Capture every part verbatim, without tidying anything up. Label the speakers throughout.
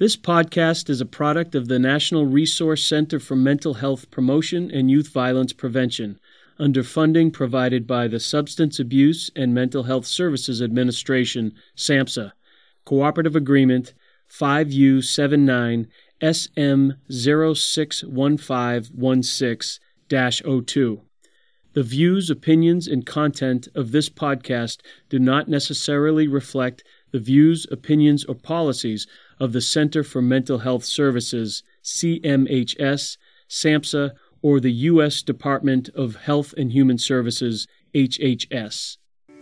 Speaker 1: This podcast is a product of the National Resource Center for Mental Health Promotion and Youth Violence Prevention, under funding provided by the Substance Abuse and Mental Health Services Administration, SAMHSA, Cooperative Agreement five U seven nine S M zero six one five one six dash zero two. The views, opinions, and content of this podcast do not necessarily reflect the views, opinions, or policies of the Center for Mental Health Services, C M H S, SAMHSA, or the U S Department of Health and Human Services, H H S.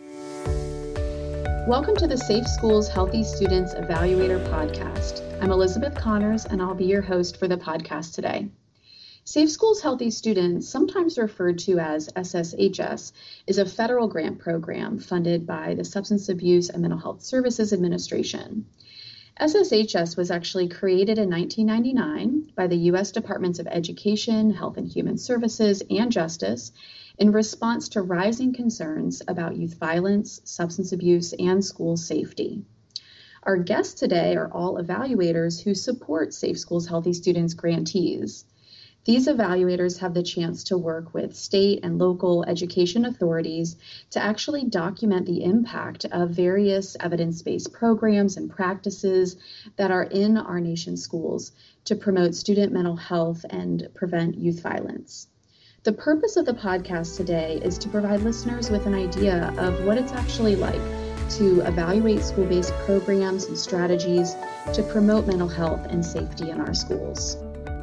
Speaker 2: Welcome to the Safe Schools Healthy Students Evaluator podcast. I'm Elizabeth Connors, and I'll be your host for the podcast today. Safe Schools Healthy Students, sometimes referred to as S S H S, is a federal grant program funded by the Substance Abuse and Mental Health Services Administration. S S H S was actually created in nineteen ninety-nine by the U S Departments of Education, Health and Human Services, and Justice in response to rising concerns about youth violence, substance abuse, and school safety. Our guests today are all evaluators who support Safe Schools Healthy Students grantees. These evaluators have the chance to work with state and local education authorities to actually document the impact of various evidence-based programs and practices that are in our nation's schools to promote student mental health and prevent youth violence. The purpose of the podcast today is to provide listeners with an idea of what it's actually like to evaluate school-based programs and strategies to promote mental health and safety in our schools.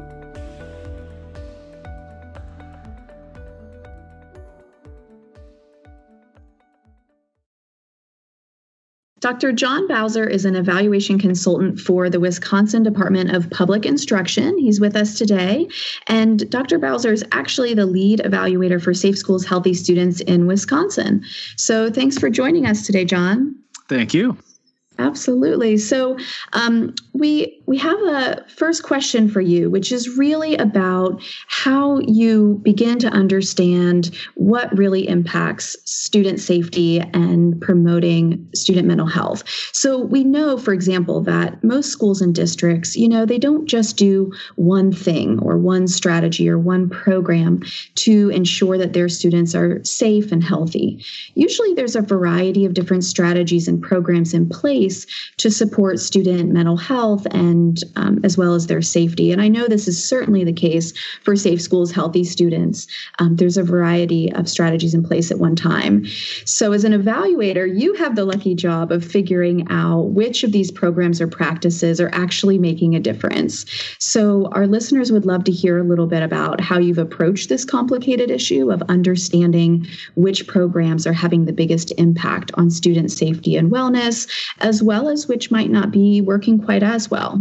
Speaker 2: Doctor John Bowser is an evaluation consultant for the Wisconsin Department of Public Instruction. He's with us today. And Doctor Bowser is actually the lead evaluator for Safe Schools Healthy Students in Wisconsin. So thanks for joining us today, John.
Speaker 3: Thank you.
Speaker 2: Absolutely. So um, we we have a first question for you, which is really about how you begin to understand what really impacts student safety and promoting student mental health. So we know, for example, that most schools and districts, you know, they don't just do one thing or one strategy or one program to ensure that their students are safe and healthy. Usually there's a variety of different strategies and programs in place to support student mental health and um, as well as their safety. And I know this is certainly the case for Safe Schools Healthy Students. Um, there's a variety of strategies in place at one time. So as an evaluator, you have the lucky job of figuring out which of these programs or practices are actually making a difference. So our listeners would love to hear a little bit about how you've approached this complicated issue of understanding which programs are having the biggest impact on student safety and wellness, as well as which might not be working quite as well.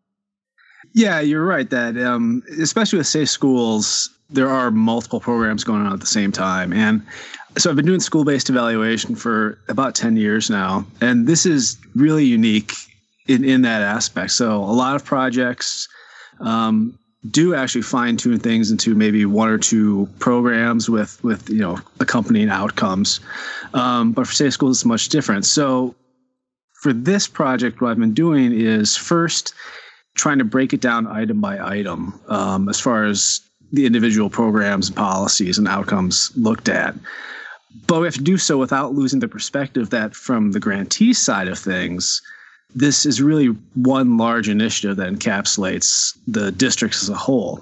Speaker 3: Yeah, you're right that um, especially with Safe Schools, there are multiple programs going on at the same time. And so I've been doing school-based evaluation for about ten years now. And this is really unique in, in that aspect. So a lot of projects um, do actually fine-tune things into maybe one or two programs with, with you know, accompanying outcomes. Um, but for Safe Schools, it's much different. So for this project, what I've been doing is first trying to break it down item by item um, as far as the individual programs and policies and outcomes looked at. But we have to do so without losing the perspective that from the grantee side of things, this is really one large initiative that encapsulates the districts as a whole.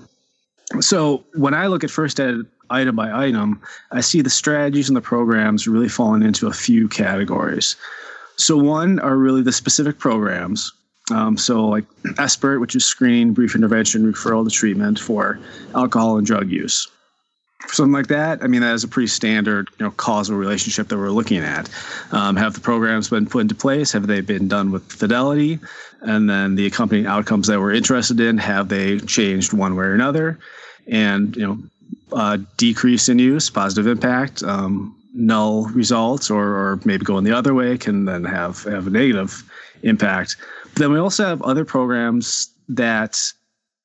Speaker 3: So when I look at first at item by item, I see the strategies and the programs really falling into a few categories. So one are really the specific programs. Um, so like SBIRT, which is screening, brief intervention, referral to treatment for alcohol and drug use. For something like that, I mean, that is a pretty standard, you know, causal relationship that we're looking at. Um, have the programs been put into place? Have they been done with fidelity? And then the accompanying outcomes that we're interested in, have they changed one way or another? And, you know, uh, decrease in use, positive impact, um, null results, or, or maybe going the other way can then have, have a negative impact. But then we also have other programs that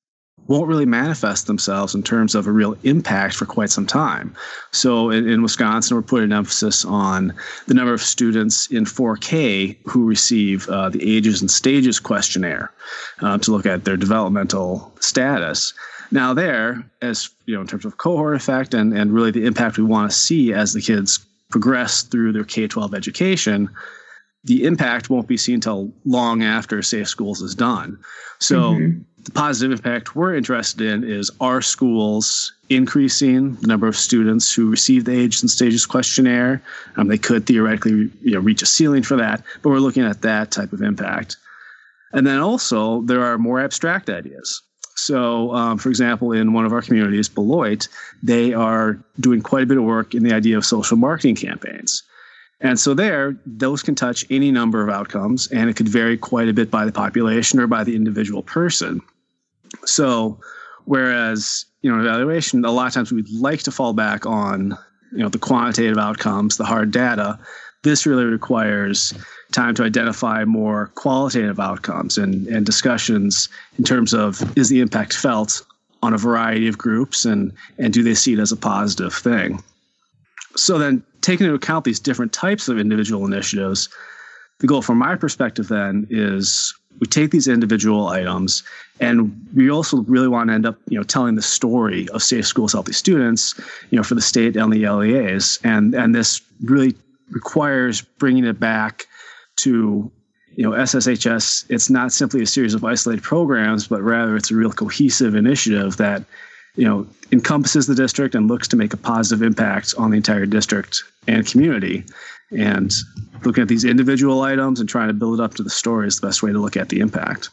Speaker 3: won't really manifest themselves in terms of a real impact for quite some time. So in, in Wisconsin, we're putting an emphasis on the number of students in four K who receive uh, the Ages and Stages questionnaire uh, to look at their developmental status. Now there, as you know, in terms of cohort effect and, and really the impact we want to see as the kids progress through their K twelve education, the impact won't be seen until long after Safe Schools is done. So mm-hmm. the positive impact we're interested in is, are schools increasing the number of students who receive the Ages and Stages questionnaire? Um, they could theoretically you know, reach a ceiling for that, but we're looking at that type of impact. And then also there are more abstract ideas. So, um, for example, in one of our communities, Beloit, they are doing quite a bit of work in the idea of social marketing campaigns. And so there, those can touch any number of outcomes, and it could vary quite a bit by the population or by the individual person. So, whereas, you know, evaluation, a lot of times we'd like to fall back on, you know, the quantitative outcomes, the hard data. This really requires time to identify more qualitative outcomes and, and discussions in terms of, is the impact felt on a variety of groups, and, and do they see it as a positive thing? So then, taking into account these different types of individual initiatives, the goal from my perspective then is we take these individual items, and we also really want to end up, you know, telling the story of Safe Schools, Healthy Students, you know, for the state and the L E As. And, and this really requires bringing it back to, you know, S S H S. It's not simply a series of isolated programs, but rather it's a real cohesive initiative that, you know, encompasses the district and looks to make a positive impact on the entire district and community. And looking at these individual items and trying to build it up to the story is the best way to look at the impact.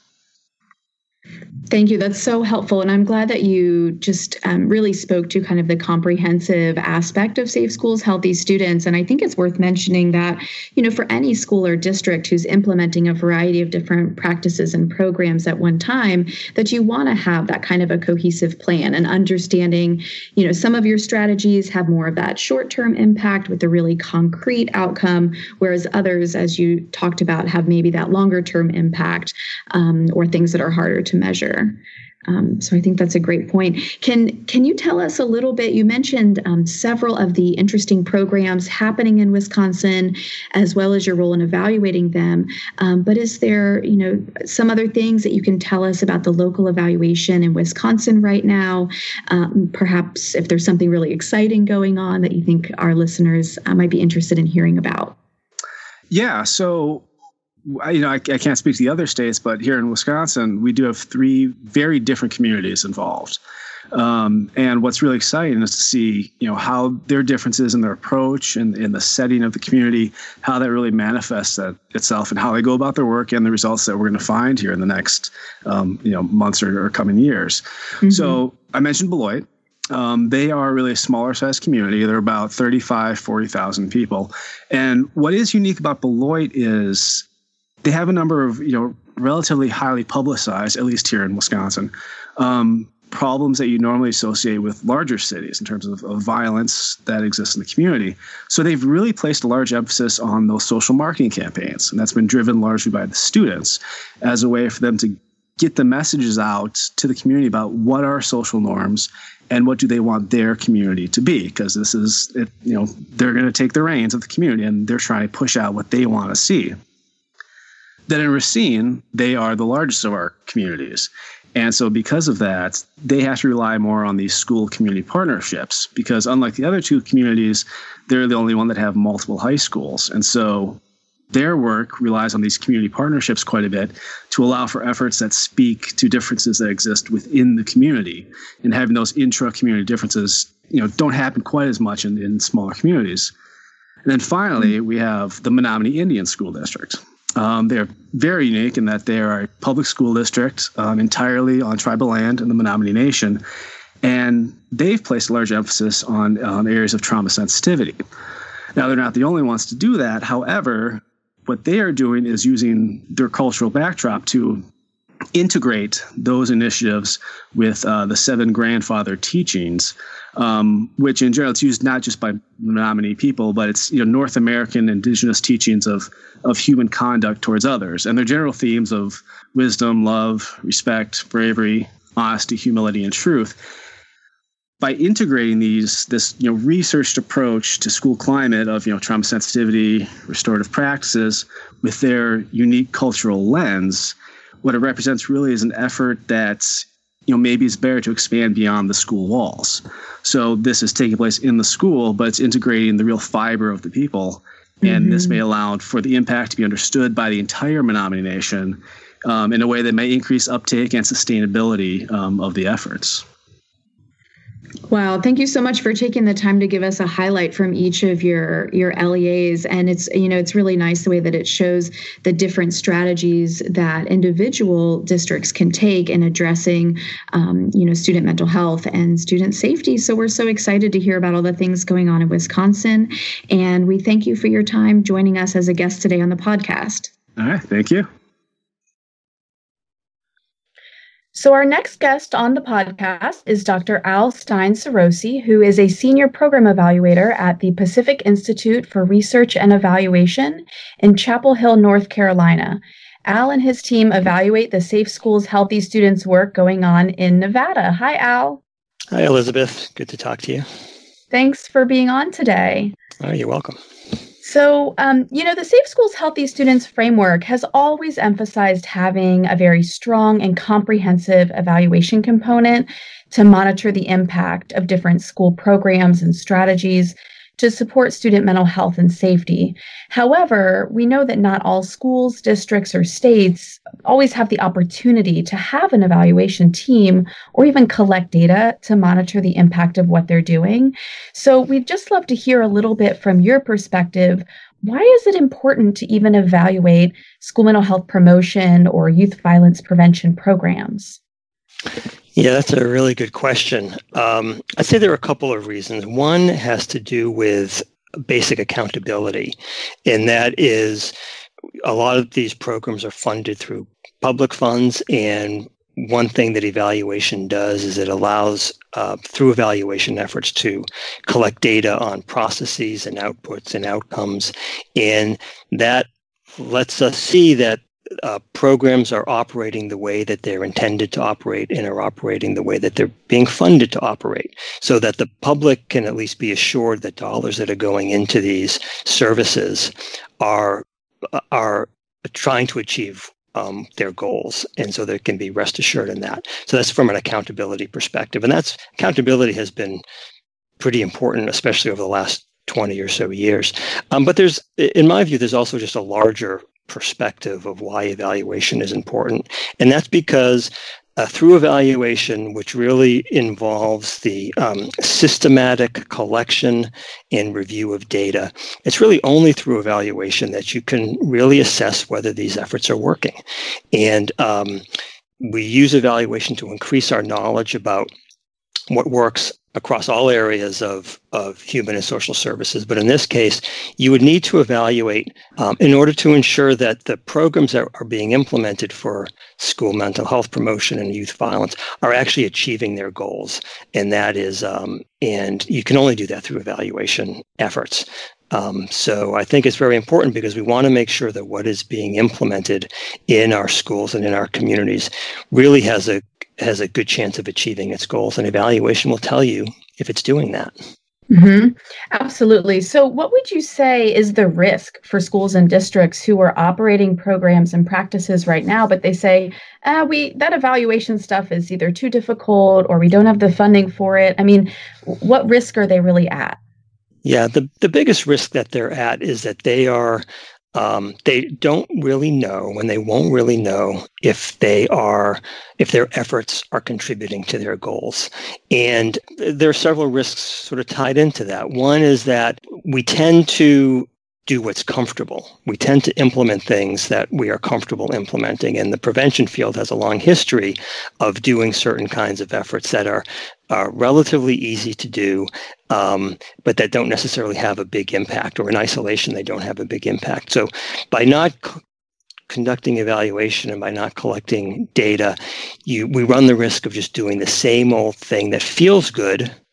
Speaker 2: Thank you. That's so helpful. And I'm glad that you just um, really spoke to kind of the comprehensive aspect of Safe Schools, Healthy Students. And I think it's worth mentioning that, you know, for any school or district who's implementing a variety of different practices and programs at one time, that you want to have that kind of a cohesive plan and understanding, you know, some of your strategies have more of that short-term impact with a really concrete outcome, whereas others, as you talked about, have maybe that longer-term impact um, or things that are harder to measure. Um, so I think that's a great point. Can can you tell us a little bit? You mentioned um, several of the interesting programs happening in Wisconsin, as well as your role in evaluating them. Um, but is there, you know, some other things that you can tell us about the local evaluation in Wisconsin right now? Um, perhaps if there's something really exciting going on that you think our listeners uh, might be interested in hearing about.
Speaker 3: Yeah. So. You know, I, I can't speak to the other states, but here in Wisconsin, we do have three very different communities involved. Um, and what's really exciting is to see, you know, how their differences in their approach and in the setting of the community, how that really manifests that itself and how they go about their work and the results that we're going to find here in the next, um, you know, months or, or coming years. Mm-hmm. So I mentioned Beloit. Um, they are really a smaller size community. They're about thirty-five, forty thousand people. And what is unique about Beloit is they have a number of, you know, relatively highly publicized, at least here in Wisconsin, um, problems that you normally associate with larger cities in terms of, of violence that exists in the community. So they've really placed a large emphasis on those social marketing campaigns, and that's been driven largely by the students as a way for them to get the messages out to the community about what are social norms and what do they want their community to be, because this is, it, you know, they're going to take the reins of the community and they're trying to push out what they want to see. Then in Racine, they are the largest of our communities. And so because of that, they have to rely more on these school community partnerships, because unlike the other two communities, they're the only one that have multiple high schools. And so their work relies on these community partnerships quite a bit to allow for efforts that speak to differences that exist within the community. And having those intra-community differences, you know, don't happen quite as much in, in smaller communities. And then finally, we have the Menominee Indian School District. Um, they're very unique in that they are a public school district um, entirely on tribal land in the Menominee Nation, and they've placed a large emphasis on um, areas of trauma sensitivity. Now, they're not the only ones to do that. However, what they are doing is using their cultural backdrop to integrate those initiatives with uh, the seven grandfather teachings, um, which in general it's used not just by Menominee people, but it's, you know, North American indigenous teachings of of human conduct towards others, and their general themes of wisdom, love, respect, bravery, honesty, humility, and truth. By integrating these, this you know researched approach to school climate of you know trauma sensitivity, restorative practices with their unique cultural lens, what it represents really is an effort that's you know maybe is better to expand beyond the school walls. So this is taking place in the school, but it's integrating the real fiber of the people, and mm-hmm. this may allow for the impact to be understood by the entire Menominee Nation um, in a way that may increase uptake and sustainability um, of the efforts.
Speaker 2: Wow. Thank you so much for taking the time to give us a highlight from each of your, your L E As. And it's, you know, it's really nice the way that it shows the different strategies that individual districts can take in addressing, um, you know, student mental health and student safety. So we're so excited to hear about all the things going on in Wisconsin. And we thank you for your time joining us as a guest today on the podcast.
Speaker 3: All right. Thank you.
Speaker 2: So our next guest on the podcast is Doctor Al Stein-Serosi, who is a senior program evaluator at the Pacific Institute for Research and Evaluation in Chapel Hill, North Carolina. Al and his team evaluate the Safe Schools Healthy Students work going on in Nevada. Hi, Al.
Speaker 4: Hi, Elizabeth. Good to talk to you.
Speaker 2: Thanks for being on today.
Speaker 4: Oh, you're welcome.
Speaker 2: So, um, you know, the Safe Schools Healthy Students framework has always emphasized having a very strong and comprehensive evaluation component to monitor the impact of different school programs and strategies to support student mental health and safety. However, we know that not all schools, districts, or states always have the opportunity to have an evaluation team or even collect data to monitor the impact of what they're doing. So we'd just love to hear a little bit from your perspective. Why is it important to even evaluate school mental health promotion or youth violence prevention programs?
Speaker 4: Yeah, that's a really good question. Um, I'd say there are a couple of reasons. One has to do with basic accountability, and that is a lot of these programs are funded through public funds, and one thing that evaluation does is it allows, uh, through evaluation efforts, to collect data on processes and outputs and outcomes, and that lets us see that Uh, programs are operating the way that they're intended to operate and are operating the way that they're being funded to operate, so that the public can at least be assured that dollars that are going into these services are are trying to achieve um, their goals, and so they can be rest assured in that. So that's from an accountability perspective, and that's accountability has been pretty important, especially over the last twenty or so years. Um, but there's, in my view, there's also just a larger perspective of why evaluation is important. And that's because uh, through evaluation, which really involves the um, systematic collection and review of data, it's really only through evaluation that you can really assess whether these efforts are working. And um, we use evaluation to increase our knowledge about what works across all areas of, of human and social services. But in this case, you would need to evaluate um, in order to ensure that the programs that are being implemented for school mental health promotion and youth violence are actually achieving their goals. And that is, um, and you can only do that through evaluation efforts. Um, so I think it's very important because we want to make sure that what is being implemented in our schools and in our communities really has a has a good chance of achieving its goals, and evaluation will tell you if it's doing that.
Speaker 2: Mm-hmm. Absolutely. So what would you say is the risk for schools and districts who are operating programs and practices right now, but they say, ah, we that evaluation stuff is either too difficult or we don't have the funding for it? I mean, what risk are they really at?
Speaker 4: Yeah, the, the biggest risk that they're at is that they are Um, they don't really know, and they won't really know if they are, if their efforts are contributing to their goals. And there are several risks sort of tied into that. One is that we tend to do what's comfortable. We tend to implement things that we are comfortable implementing. And the prevention field has a long history of doing certain kinds of efforts that are, are relatively easy to do, um, but that don't necessarily have a big impact, or in isolation, they don't have a big impact. So by not c- conducting evaluation and by not collecting data, you we run the risk of just doing the same old thing that feels good,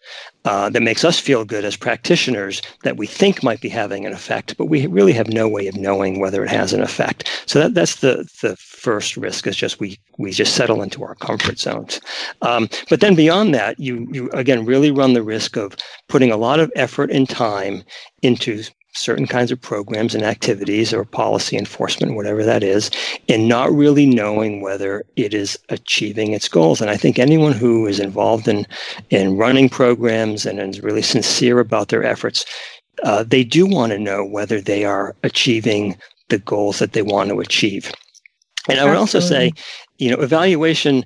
Speaker 4: uh, that makes us feel good as practitioners that we think might be having an effect, but we really have no way of knowing whether it has an effect. So that, that's the, the first risk, is just we we just settle into our comfort zones. Um, but then beyond that, you, you, again, really run the risk of putting a lot of effort and time into certain kinds of programs and activities or policy enforcement, whatever that is, and not really knowing whether it is achieving its goals. And I think anyone who is involved in, in running programs and is really sincere about their efforts, uh, they do want to know whether they are achieving the goals that they want to achieve. And I would also say, you know, evaluation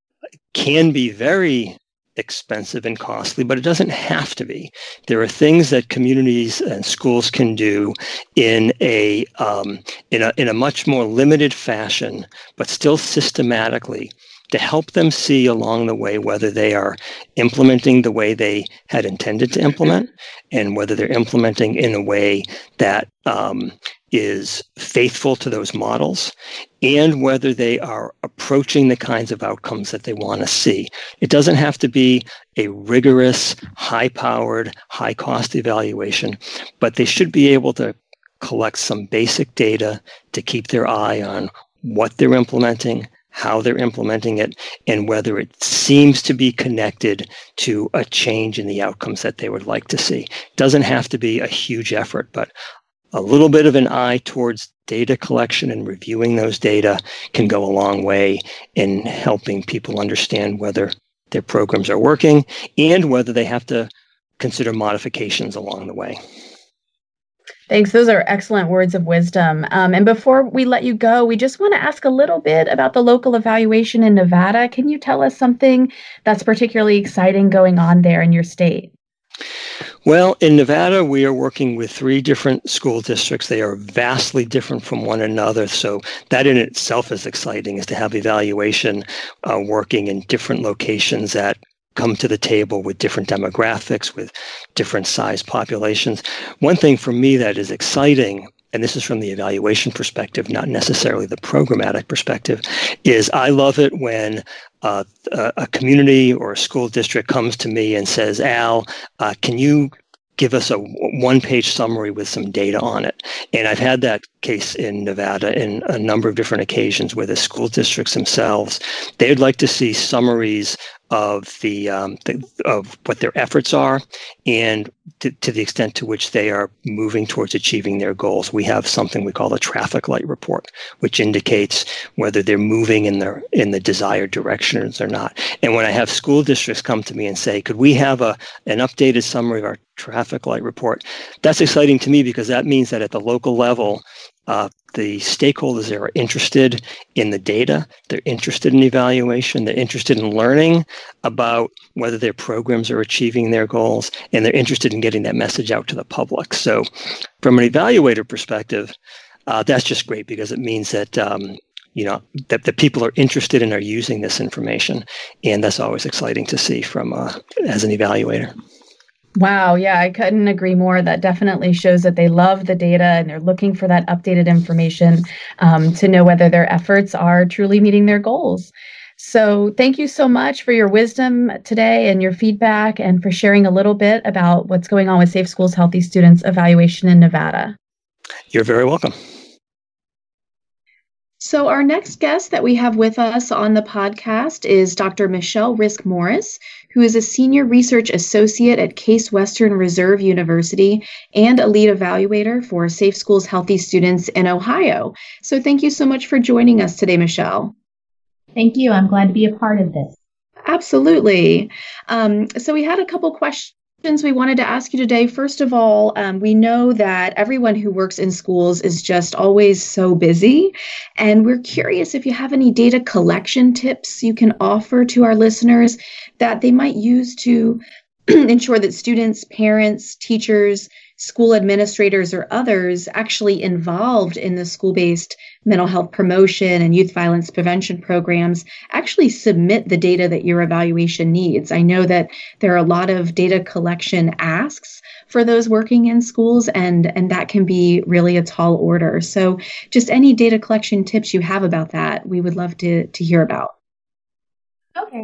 Speaker 4: can be very expensive and costly, but it doesn't have to be. There are things that communities and schools can do in a um, in a in a much more limited fashion, but still systematically, to help them see along the way whether they are implementing the way they had intended to implement, and whether they're implementing in a way that um, is faithful to those models, and whether they are approaching the kinds of outcomes that they want to see. It doesn't have to be a rigorous, high-powered, high-cost evaluation, but they should be able to collect some basic data to keep their eye on what they're implementing, how they're implementing it, and whether it seems to be connected to a change in the outcomes that they would like to see. It doesn't have to be a huge effort, but a little bit of an eye towards data collection and reviewing those data can go a long way in helping people understand whether their programs are working and whether they have to consider modifications along the way.
Speaker 2: Thanks. Those are excellent words of wisdom. Um, and before we let you go, we just want to ask a little bit about the local evaluation in Nevada. Can you tell us something that's particularly exciting going on there in your state?
Speaker 4: Well, in Nevada, we are working with three different school districts. They are vastly different from one another. So that in itself is exciting, is to have evaluation uh, working in different locations that come to the table with different demographics, with different size populations. One thing for me that is exciting, and this is from the evaluation perspective, not necessarily the programmatic perspective, is I love it when uh, a, a community or a school district comes to me and says, Al, uh, can you give us a one-page summary with some data on it? And I've had that case in Nevada in a number of different occasions where the school districts themselves, they'd like to see summaries of the, um, the of what their efforts are and to, to the extent to which they are moving towards achieving their goals. We have something we call the traffic light report, which indicates whether they're moving in the in the desired directions or not. And when I have school districts come to me and say, could we have a an updated summary of our traffic light report? That's exciting to me because that means that at the local level, Uh, the stakeholders there are interested in the data, they're interested in evaluation, they're interested in learning about whether their programs are achieving their goals, and they're interested in getting that message out to the public. So from an evaluator perspective, uh, that's just great because it means that um, you know, that the people are interested and are using this information, and that's always exciting to see from uh, as an evaluator.
Speaker 2: Wow. Yeah, I couldn't agree more. That definitely shows that they love the data and they're looking for that updated information um, to know whether their efforts are truly meeting their goals. So thank you so much for your wisdom today and your feedback and for sharing a little bit about what's going on with Safe Schools Healthy Students evaluation in Nevada.
Speaker 4: You're very welcome.
Speaker 2: So our next guest that we have with us on the podcast is Doctor Michelle Risk-Morris, who is a Senior Research Associate at Case Western Reserve University and a lead evaluator for Safe Schools Healthy Students in Ohio. So thank you so much for joining us today, Michelle.
Speaker 5: Thank you. I'm glad to be a part of this.
Speaker 2: Absolutely. Um, so we had a couple questions we wanted to ask you today. First of all, um, we know that everyone who works in schools is just always so busy, and we're curious if you have any data collection tips you can offer to our listeners that they might use to ensure that students, parents, teachers, school administrators, or others actually involved in the school-based mental health promotion and youth violence prevention programs actually submit the data that your evaluation needs. I know that there are a lot of data collection asks for those working in schools, and, and that can be really a tall order. So just any data collection tips you have about that, we would love to, to hear about.
Speaker 5: Okay.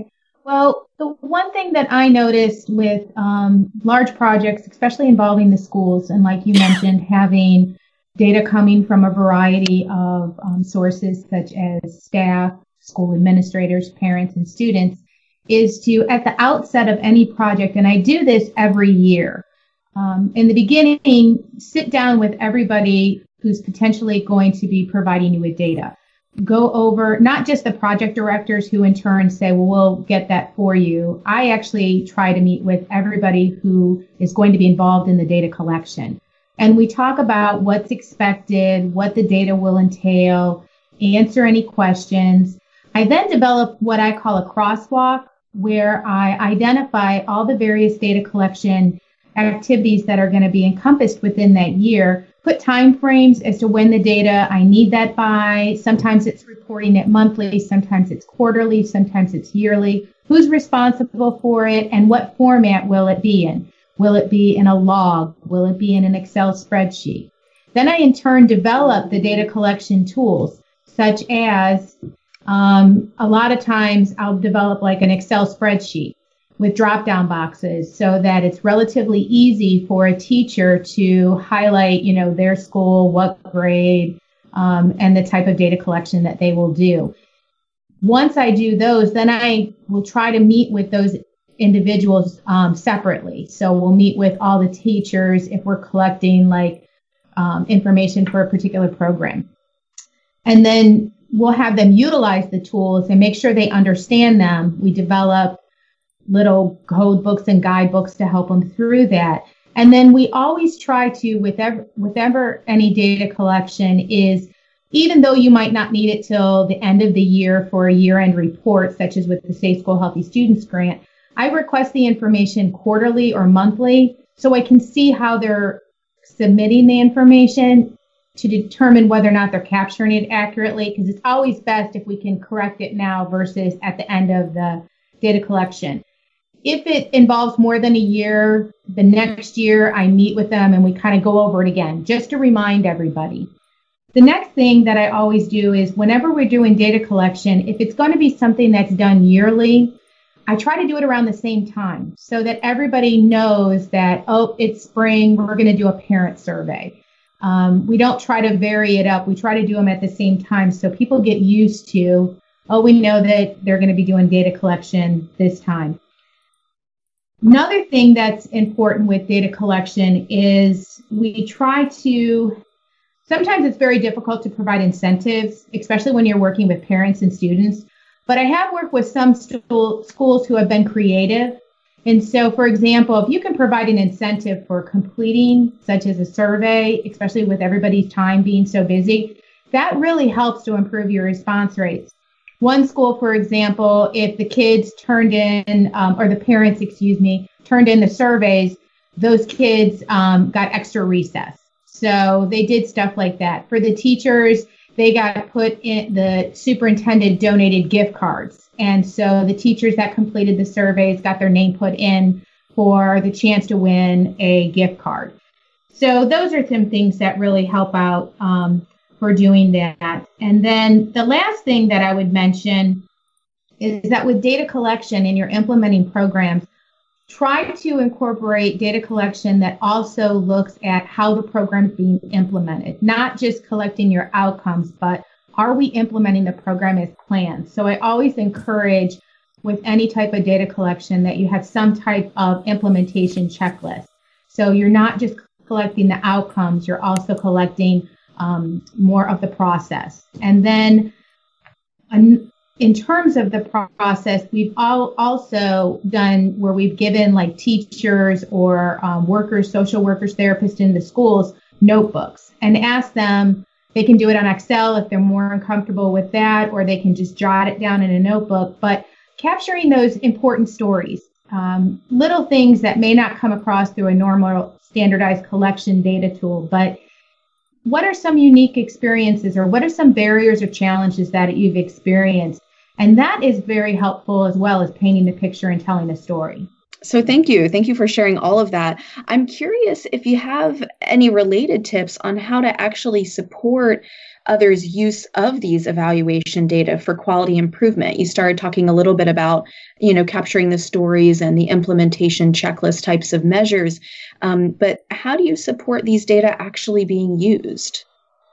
Speaker 5: Well, the one thing that I noticed with um, large projects, especially involving the schools, and like you mentioned, having data coming from a variety of um, sources such as staff, school administrators, parents, and students, is to, at the outset of any project, and I do this every year, um, in the beginning, sit down with everybody who's potentially going to be providing you with data. Go over not just the project directors who in turn say, well, we'll get that for you. I actually try to meet with everybody who is going to be involved in the data collection. And we talk about what's expected, what the data will entail, answer any questions. I then develop what I call a crosswalk, where I identify all the various data collection activities that are going to be encompassed within that year, put time frames as to when the data I need that by. Sometimes it's reporting it monthly, sometimes it's quarterly, sometimes it's yearly. Who's responsible for it, and what format will it be in? Will it be in a log? Will it be in an Excel spreadsheet? Then I in turn develop the data collection tools, such as um, a lot of times I'll develop like an Excel spreadsheet with drop-down boxes so that it's relatively easy for a teacher to highlight, you know, their school, what grade, um, and the type of data collection that they will do. Once I do those, then I will try to meet with those individuals um, separately. So we'll meet with all the teachers if we're collecting like um, information for a particular program. And then we'll have them utilize the tools and make sure they understand them. We develop little code books and guidebooks to help them through that. And then we always try to, with ever, with ever any data collection is, even though you might not need it till the end of the year for a year-end report, such as with the Safe School Healthy Students grant, I request the information quarterly or monthly so I can see how they're submitting the information to determine whether or not they're capturing it accurately, because it's always best if we can correct it now versus at the end of the data collection. If it involves more than a year, the next year I meet with them and we kind of go over it again, just to remind everybody. The next thing that I always do is whenever we're doing data collection, if it's going to be something that's done yearly, I try to do it around the same time so that everybody knows that, oh, it's spring, we're going to do a parent survey. Um, we don't try to vary it up. We try to do them at the same time so people get used to, oh, we know that they're going to be doing data collection this time. Another thing that's important with data collection is we try to, sometimes it's very difficult to provide incentives, especially when you're working with parents and students. But I have worked with some school, schools who have been creative. And so, for example, if you can provide an incentive for completing, such as a survey, especially with everybody's time being so busy, that really helps to improve your response rates. One school, for example, if the kids turned in, um, or the parents, excuse me, turned in the surveys, those kids um, got extra recess. So they did stuff like that. For the teachers, they got put in, the superintendent donated gift cards. And so the teachers that completed the surveys got their name put in for the chance to win a gift card. So those are some things that really help out um, for doing that. And then the last thing that I would mention is that with data collection and you're implementing programs, try to incorporate data collection that also looks at how the program is being implemented, not just collecting your outcomes, but are we implementing the program as planned? So I always encourage with any type of data collection that you have some type of implementation checklist. So you're not just collecting the outcomes, you're also collecting um, more of the process. And then an, in terms of the process, we've all also done where we've given like teachers or um, workers, social workers, therapists in the schools, notebooks and asked them, they can do it on Excel if they're more uncomfortable with that, or they can just jot it down in a notebook, but capturing those important stories, um, little things that may not come across through a normal standardized collection data tool, but what are some unique experiences or what are some barriers or challenges that you've experienced? And that is very helpful as well as painting the picture and telling a story.
Speaker 2: So thank you. Thank you for sharing all of that. I'm curious if you have any related tips on how to actually support others' use of these evaluation data for quality improvement. You started talking a little bit about, you know, capturing the stories and the implementation checklist types of measures. Um, but how do you support these data actually being used?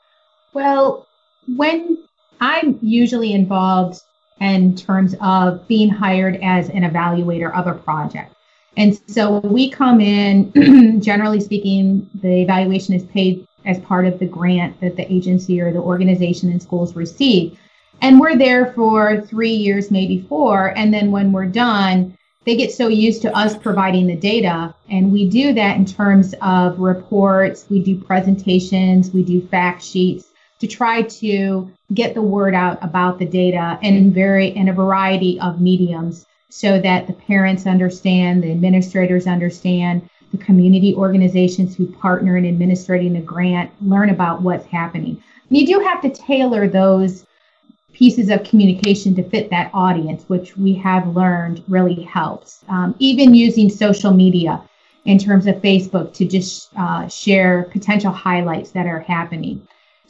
Speaker 5: Well, when I'm usually involved in terms of being hired as an evaluator of a project. And so we come in, generally speaking, the evaluation is paid as part of the grant that the agency or the organization in schools receive. And we're there for three years, maybe four. And then when we're done, they get so used to us providing the data. And we do that in terms of reports, we do presentations, we do fact sheets to try to get the word out about the data and in very in a variety of mediums so that the parents understand, the administrators understand, the community organizations who partner in administrating the grant learn about what's happening. And you do have to tailor those pieces of communication to fit that audience, which we have learned really helps. Um, even using social media in terms of Facebook to just uh, share potential highlights that are happening.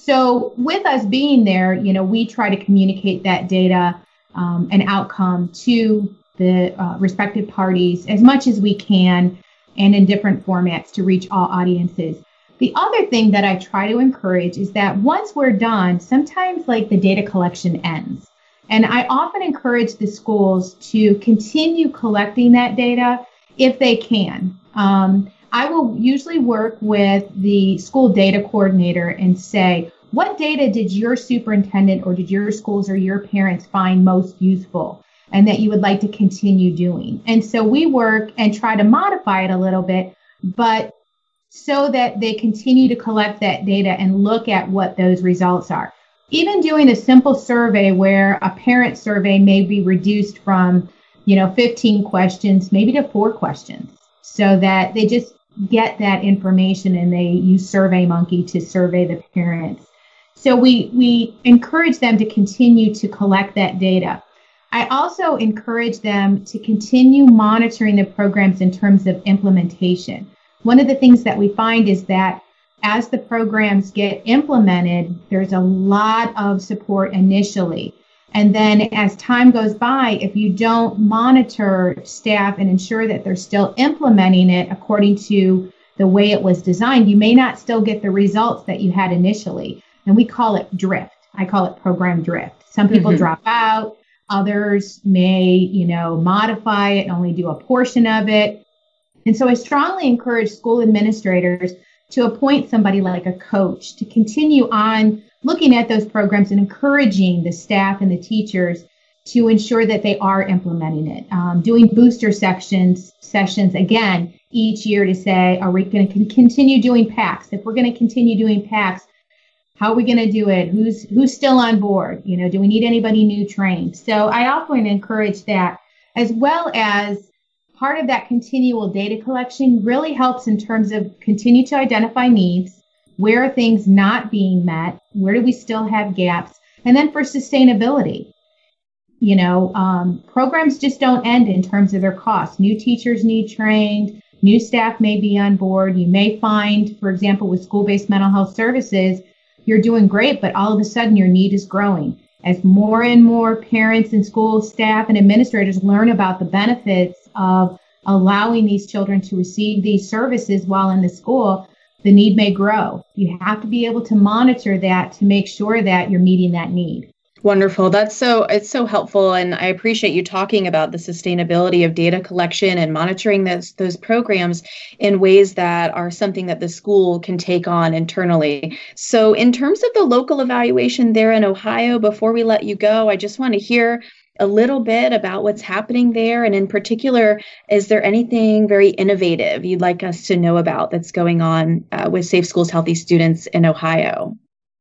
Speaker 5: So with us being there, you know, we try to communicate that data um, and outcome to the uh, respective parties as much as we can and in different formats to reach all audiences. The other thing that I try to encourage is that once we're done, sometimes like the data collection ends. And I often encourage the schools to continue collecting that data if they can. Um, I will usually work with the school data coordinator and say, what data did your superintendent or did your schools or your parents find most useful and that you would like to continue doing? And so we work and try to modify it a little bit, but so that they continue to collect that data and look at what those results are. Even doing a simple survey where a parent survey may be reduced from, you know, fifteen questions, maybe to four questions, so that they just get that information and they use SurveyMonkey to survey the parents. So we, we encourage them to continue to collect that data. I also encourage them to continue monitoring the programs in terms of implementation. One of the things that we find is that as the programs get implemented, there's a lot of support initially. And then as time goes by, if you don't monitor staff and ensure that they're still implementing it according to the way it was designed, you may not still get the results that you had initially. And we call it drift. I call it program drift. Some people mm-hmm. drop out. Others may, you know, modify it and only do a portion of it. And so I strongly encourage school administrators to appoint somebody like a coach to continue on looking at those programs and encouraging the staff and the teachers to ensure that they are implementing it. Um, doing booster sections, sessions, again, each year to say, are we going to continue doing PACs? If we're going to continue doing PACs, how are we going to do it? Who's who's still on board? You know, do we need anybody new trained? So I often encourage that, as well as part of that continual data collection really helps in terms of continue to identify needs. Where are things not being met? Where do we still have gaps? And then for sustainability, you know, um, programs just don't end in terms of their costs. New teachers need trained. New staff may be on board. You may find, for example, with school-based mental health services, you're doing great, but all of a sudden your need is growing. As more and more parents and school staff and administrators learn about the benefits of allowing these children to receive these services while in the school, the need may grow. You have to be able to monitor that to make sure that you're meeting that need.
Speaker 2: Wonderful. That's so, it's so helpful. And I appreciate you talking about the sustainability of data collection and monitoring those, those programs in ways that are something that the school can take on internally. So in terms of the local evaluation there in Ohio, before we let you go, I just want to hear a little bit about what's happening there. And in particular, is there anything very innovative you'd like us to know about that's going on uh, with Safe Schools Healthy Students in Ohio?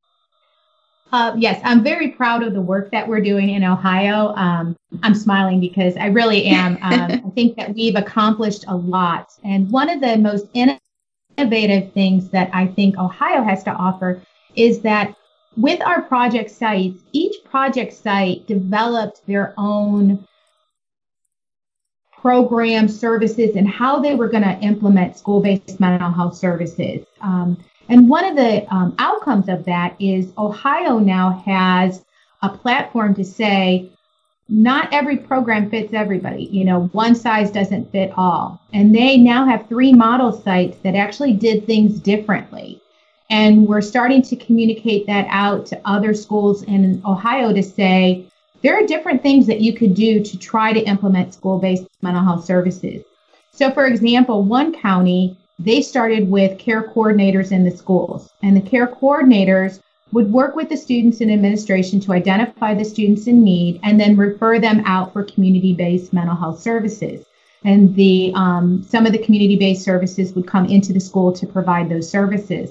Speaker 5: Uh, yes, I'm very proud of the work that we're doing in Ohio. Um, I'm smiling because I really am. Um, I think that we've accomplished a lot. And one of the most innovative things that I think Ohio has to offer is that with our project sites, each project site developed their own programs, services, and how they were going to implement school-based mental health services. Um, and one of the um, outcomes of that is Ohio now has a platform to say, not every program fits everybody. You know, one size doesn't fit all. And they now have three model sites that actually did things differently. And we're starting to communicate that out to other schools in Ohio to say, there are different things that you could do to try to implement school-based mental health services. So, for example, one county, they started with care coordinators in the schools. And the care coordinators would work with the students and administration to identify the students in need and then refer them out for community-based mental health services. And the um, some of the community-based services would come into the school to provide those services.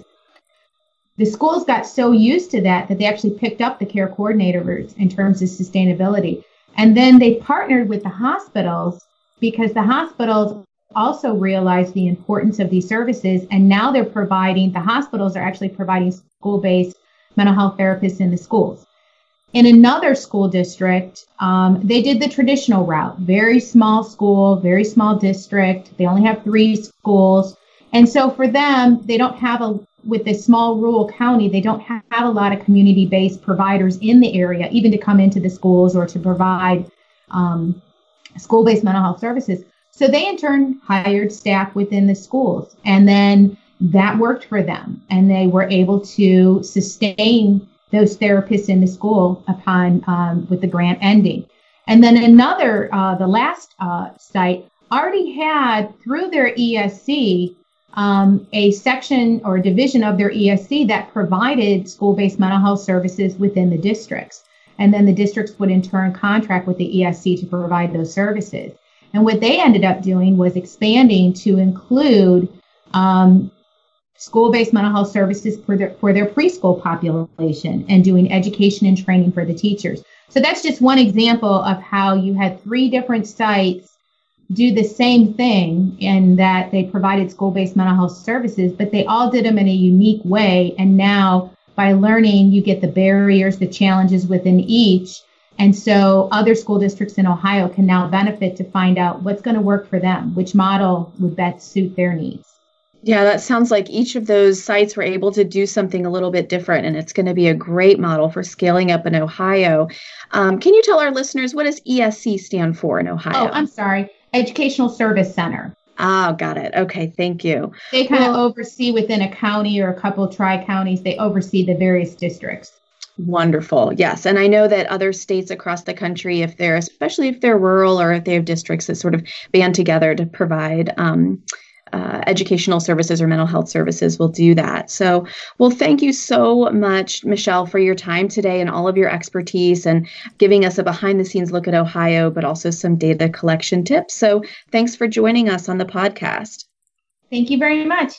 Speaker 5: The schools got so used to that that they actually picked up the care coordinators in terms of sustainability. And then they partnered with the hospitals because the hospitals also realized the importance of these services. And now they're providing, the hospitals are actually providing school-based mental health therapists in the schools. In another school district, um, they did the traditional route, very small school, very small district. They only have three schools. And so for them, they don't have a, with this small rural county, they don't have a lot of community-based providers in the area, even to come into the schools or to provide um, school-based mental health services. So they in turn hired staff within the schools, and then that worked for them, and they were able to sustain those therapists in the school upon um, with the grant ending. And then another, uh, the last uh, site already had through their E S C um, a section or a division of their E S C that provided school-based mental health services within the districts. And then the districts would in turn contract with the E S C to provide those services. And what they ended up doing was expanding to include um, school-based mental health services for their, for their preschool population and doing education and training for the teachers. So that's just one example of how you had three different sites do the same thing in that they provided school-based mental health services, but they all did them in a unique way. And now by learning, you get the barriers, the challenges within each. And so other school districts in Ohio can now benefit to find out what's going to work for them, which model would best suit their needs.
Speaker 2: Yeah, that sounds like each of those sites were able to do something a little bit different, and it's going to be a great model for scaling up in Ohio. Um, can you tell our listeners, what does E S C stand for in Ohio?
Speaker 5: Oh, I'm sorry. Educational Service Center.
Speaker 2: Oh, got it. Okay, thank you.
Speaker 5: They kind
Speaker 2: well,
Speaker 5: of oversee within a county or a couple of tri-counties, they oversee the various districts.
Speaker 2: Wonderful. Yes. And I know that other states across the country, if they're, especially if they're rural or if they have districts that sort of band together to provide um, uh, educational services or mental health services, will do that. So, well, thank you so much, Michelle, for your time today and all of your expertise and giving us a behind the scenes look at Ohio, but also some data collection tips. So thanks for joining us on the podcast.
Speaker 5: Thank you very much.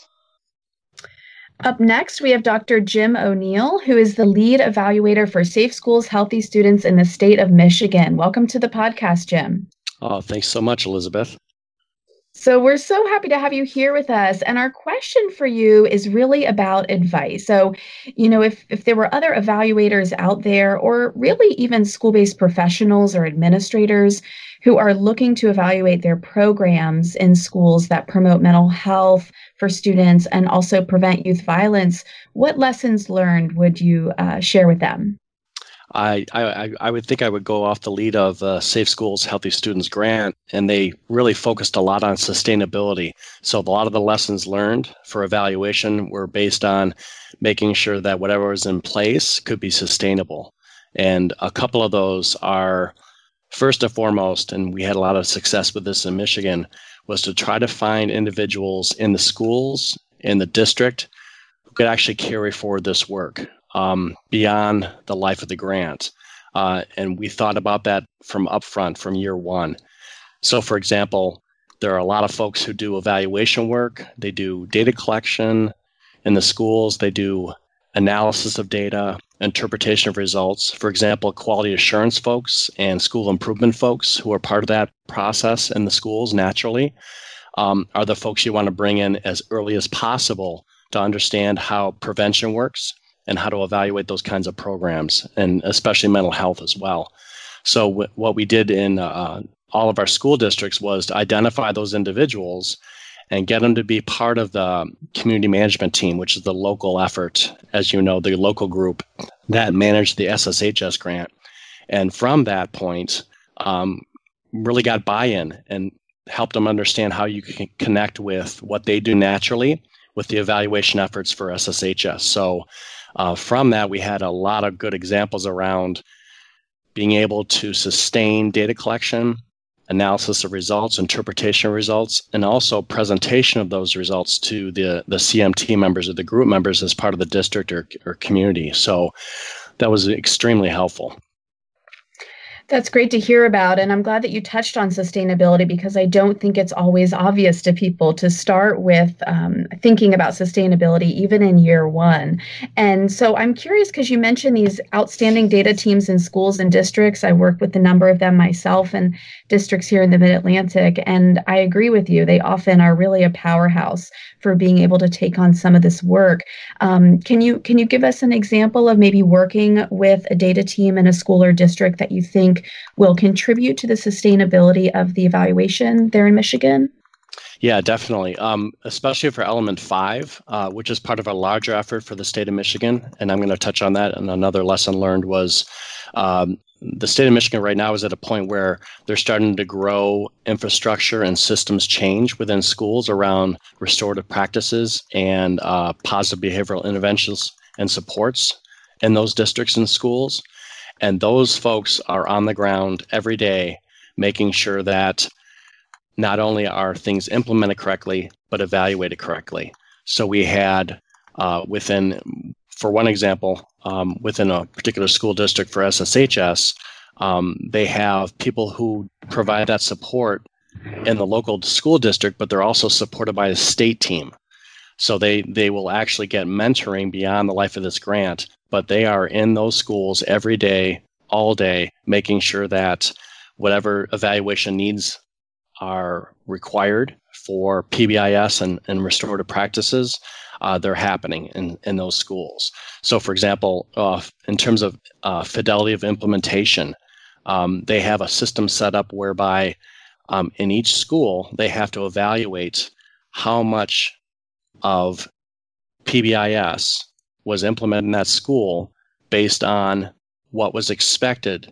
Speaker 2: Up next, we have Doctor Jim O'Neill, who is the lead evaluator for Safe Schools Healthy Students in the state of Michigan. Welcome to the podcast, Jim.
Speaker 6: Oh, thanks so much, Elizabeth.
Speaker 2: So we're so happy to have you here with us. And our question for you is really about advice. So, you know, if, if there were other evaluators out there, or really even school-based professionals or administrators who are looking to evaluate their programs in schools that promote mental health for students and also prevent youth violence, what lessons learned would you uh, share with them?
Speaker 6: I, I I would think I would go off the lead of uh, Safe Schools Healthy Students grant, and they really focused a lot on sustainability. So a lot of the lessons learned for evaluation were based on making sure that whatever was in place could be sustainable. And a couple of those are, first and foremost, and we had a lot of success with this in Michigan, was to try to find individuals in the schools, in the district, who could actually carry forward this work um, beyond the life of the grant. Uh, and we thought about that from upfront, from year one. So, for example, there are a lot of folks who do evaluation work. They do data collection in the schools. They do analysis of data, interpretation of results. For example, quality assurance folks and school improvement folks who are part of that process in the schools naturally um, are the folks you want to bring in as early as possible to understand how prevention works and how to evaluate those kinds of programs, and especially mental health as well. So w- what we did in uh, all of our school districts was to identify those individuals and get them to be part of the community management team, which is the local effort, as you know, the local group that managed the S S H S grant. And from that point, um, really got buy-in and helped them understand how you can connect with what they do naturally with the evaluation efforts for S S H S. So uh, from that, we had a lot of good examples around being able to sustain data collection, analysis of results, interpretation of results, and also presentation of those results to the, the C M T members or the group members as part of the district or, or community. So that was extremely helpful.
Speaker 2: That's great to hear about. And I'm glad that you touched on sustainability, because I don't think it's always obvious to people to start with um, thinking about sustainability even in year one. And so I'm curious, because you mentioned these outstanding data teams in schools and districts. I work with a number of them myself in districts here in the Mid-Atlantic. And I agree with you. They often are really a powerhouse for being able to take on some of this work. Um, can you can you give us an example of maybe working with a data team in a school or district that you think will contribute to the sustainability of the evaluation there in Michigan?
Speaker 6: Yeah, definitely. Um, especially for Element five, uh, which is part of a larger effort for the state of Michigan. And I'm going to touch on that. And another lesson learned was um, the state of Michigan right now is at a point where they're starting to grow infrastructure and systems change within schools around restorative practices and uh, positive behavioral interventions and supports in those districts and schools. And those folks are on the ground every day, making sure that not only are things implemented correctly, but evaluated correctly. So we had uh, within, for one example, um, within a particular school district for S S H S, um, they have people who provide that support in the local school district, but they're also supported by a state team. So they, they will actually get mentoring beyond the life of this grant, but they are in those schools every day, all day, making sure that whatever evaluation needs are required for P B I S and, and restorative practices, uh, they're happening in, in those schools. So for example, uh, in terms of uh, fidelity of implementation, um, they have a system set up whereby um, in each school, they have to evaluate how much of P B I S was implemented in that school based on what was expected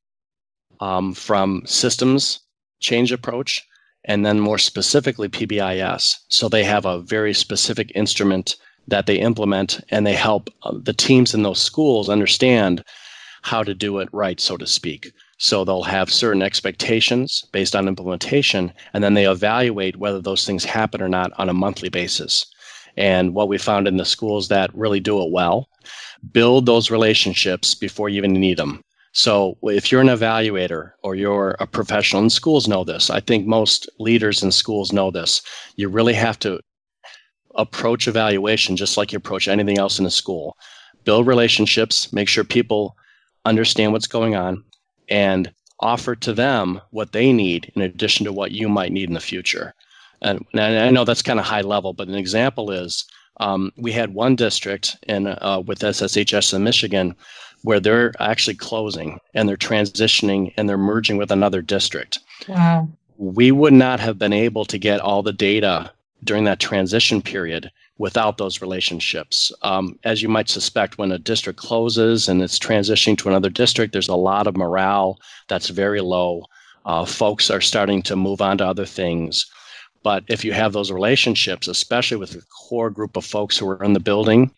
Speaker 6: um, from systems change approach, and then more specifically P B I S. So they have a very specific instrument that they implement, and they help uh, the teams in those schools understand how to do it right, so to speak. So they'll have certain expectations based on implementation, and then they evaluate whether those things happen or not on a monthly basis. And what we found in the schools that really do it well, build those relationships before you even need them. So if you're an evaluator or you're a professional, and schools know this, I think most leaders in schools know this, you really have to approach evaluation just like you approach anything else in a school. Build relationships, make sure people understand what's going on, and offer to them what they need in addition to what you might need in the future. And, and I know that's kind of high level, but an example is um, we had one district in uh, with S S H S in Michigan where they're actually closing and they're transitioning and they're merging with another district.
Speaker 2: Wow.
Speaker 6: We would not have been able to get all the data during that transition period without those relationships. Um, as you might suspect, when a district closes and it's transitioning to another district, there's a lot of morale that's very low. Uh, folks are starting to move on to other things. But if you have those relationships, especially with the core group of folks who are in the building,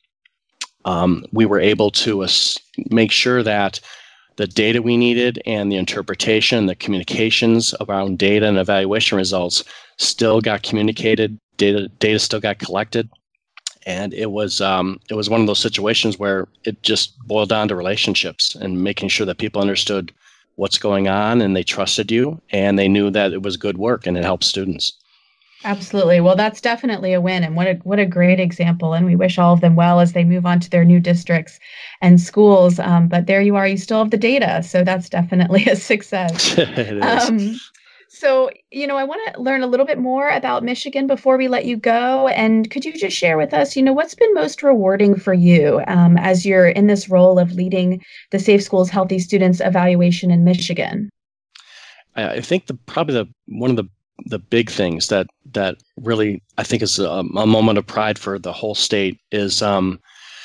Speaker 6: um, we were able to uh, make sure that the data we needed and the interpretation, the communications around data and evaluation results still got communicated, data data still got collected. And it was um, it was one of those situations where it just boiled down to relationships and making sure that people understood what's going on and they trusted you and they knew that it was good work and it helped students.
Speaker 2: Absolutely. Well, that's definitely a win. And what a what a great example. And we wish all of them well as they move on to their new districts and schools. Um, but there you are. You still have the data. So that's definitely a success.
Speaker 6: It is.
Speaker 2: Um, so, you know, I want to learn a little bit more about Michigan before we let you go. And could you just share with us, you know, what's been most rewarding for you um, as you're in this role of leading the Safe Schools Healthy Students evaluation in Michigan?
Speaker 6: I, I think the probably the one of the the big things that that really I think is a, a moment of pride for the whole state is, um,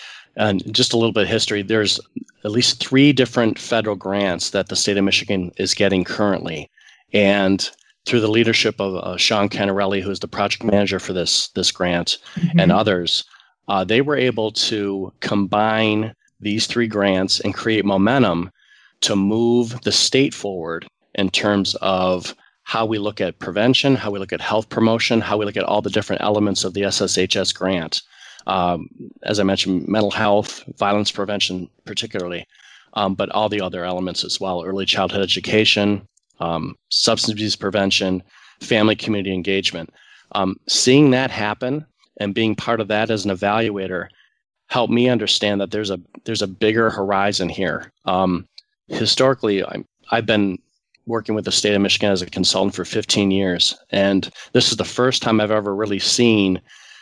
Speaker 6: and just a little bit of history. There's at least three different federal grants that the state of Michigan is getting currently, and through the leadership of uh, Sean Canarelli, who is the project manager for this this grant, mm-hmm. and others, uh, they were able to combine these three grants and create momentum to move the state forward in terms of how we look at prevention, how we look at health promotion, how we look at all the different elements of the S S H S grant. Um, as I mentioned, mental health, violence prevention particularly, um, but all the other elements as well, early childhood education, um, substance abuse prevention, family community engagement. Um, seeing that happen and being part of that as an evaluator helped me understand that there's a there's a bigger horizon here. Um, historically, I'm, I've been working with the state of Michigan as a consultant for fifteen years. And this is the first time I've ever really seen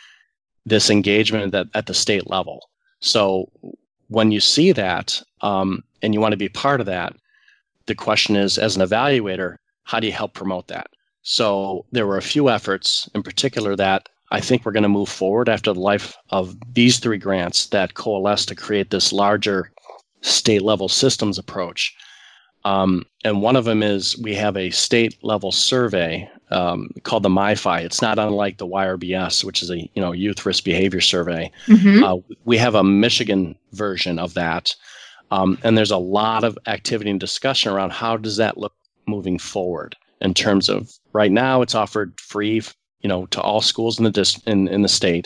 Speaker 6: this engagement at, at the state level. So when you see that um, and you want to be part of that, the question is, as an evaluator, how do you help promote that? So there were a few efforts in particular that I think we're going to move forward after the life of these three grants that coalesce to create this larger state level systems approach. Um, and one of them is we have a state level survey um, called the MyFi. It's not unlike the Y R B S, which is a you know youth risk behavior survey. Mm-hmm. Uh, we have a Michigan version of that, um, and there's a lot of activity and discussion around how does that look moving forward in terms of right now it's offered free, you know, to all schools in the dis- in, in the state,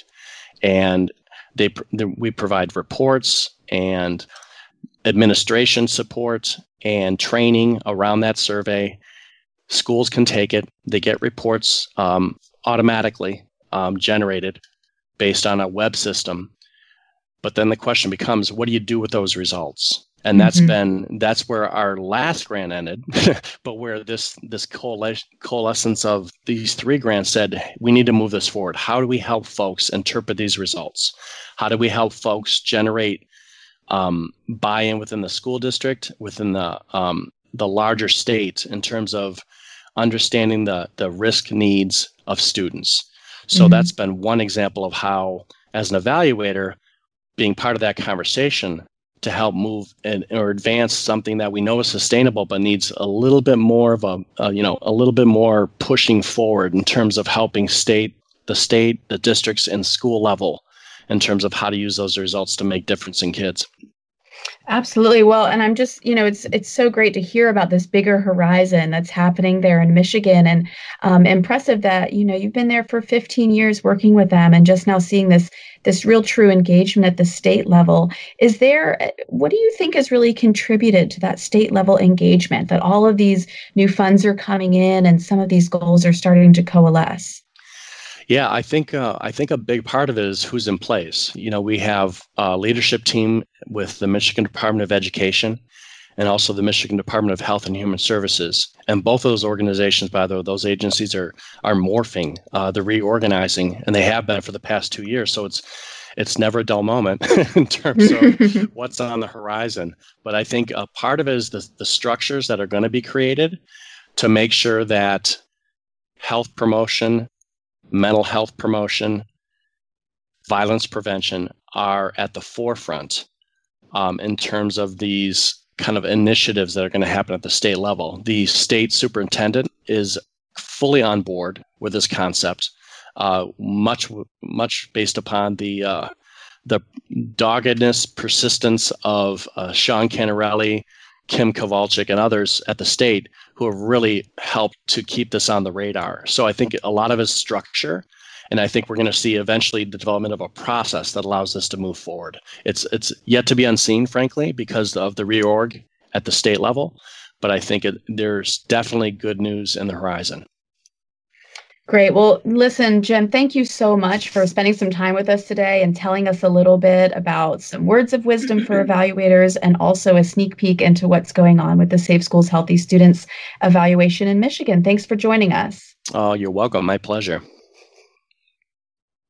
Speaker 6: and they, they we provide reports and administration support and training around that survey. Schools can take it. They get reports um, automatically um, generated based on a web system. But then the question becomes, what do you do with those results? And that's mm-hmm. been that's where our last grant ended, but where this this coalesce, coalescence of these three grants said, we need to move this forward. How do we help folks interpret these results? How do we help folks generate Um, buy-in within the school district, within the um, the larger state in terms of understanding the the risk needs of students. So mm-hmm. that's been one example of how, as an evaluator, being part of that conversation to help move and, or advance something that we know is sustainable but needs a little bit more of a, a you know a little bit more pushing forward in terms of helping state the state, the districts, and school level in terms of how to use those results to make difference in kids.
Speaker 2: Absolutely. Well, and I'm just, you know, it's it's so great to hear about this bigger horizon that's happening there in Michigan, and um, impressive that, you know, you've been there for fifteen years working with them and just now seeing this this real true engagement at the state level. Is there, what do you think has really contributed to that state level engagement, that all of these new funds are coming in and some of these goals are starting to coalesce?
Speaker 6: Yeah, I think uh, I think a big part of it is who's in place. You know, we have a leadership team with the Michigan Department of Education and also the Michigan Department of Health and Human Services. And both of those organizations, by the way, those agencies are are morphing, uh, they're reorganizing, and they have been for the past two years. So it's it's never a dull moment in terms of what's on the horizon. But I think a part of it is the, the structures that are going to be created to make sure that health promotion, mental health promotion, violence prevention are at the forefront um, in terms of these kind of initiatives that are going to happen at the state level. The state superintendent is fully on board with this concept, uh, much much based upon the uh, the doggedness, persistence of uh, Sean Canarelli, Kim Kowalczyk, and others at the state who have really helped to keep this on the radar. So I think a lot of it is structure, and I think we're going to see eventually the development of a process that allows this to move forward. It's it's yet to be unseen, frankly, because of the reorg at the state level, but I think it, there's definitely good news in the horizon.
Speaker 2: Great. Well, listen, Jim, thank you so much for spending some time with us today and telling us a little bit about some words of wisdom for evaluators and also a sneak peek into what's going on with the Safe Schools Healthy Students evaluation in Michigan. Thanks for joining us.
Speaker 6: Oh, you're welcome. My pleasure.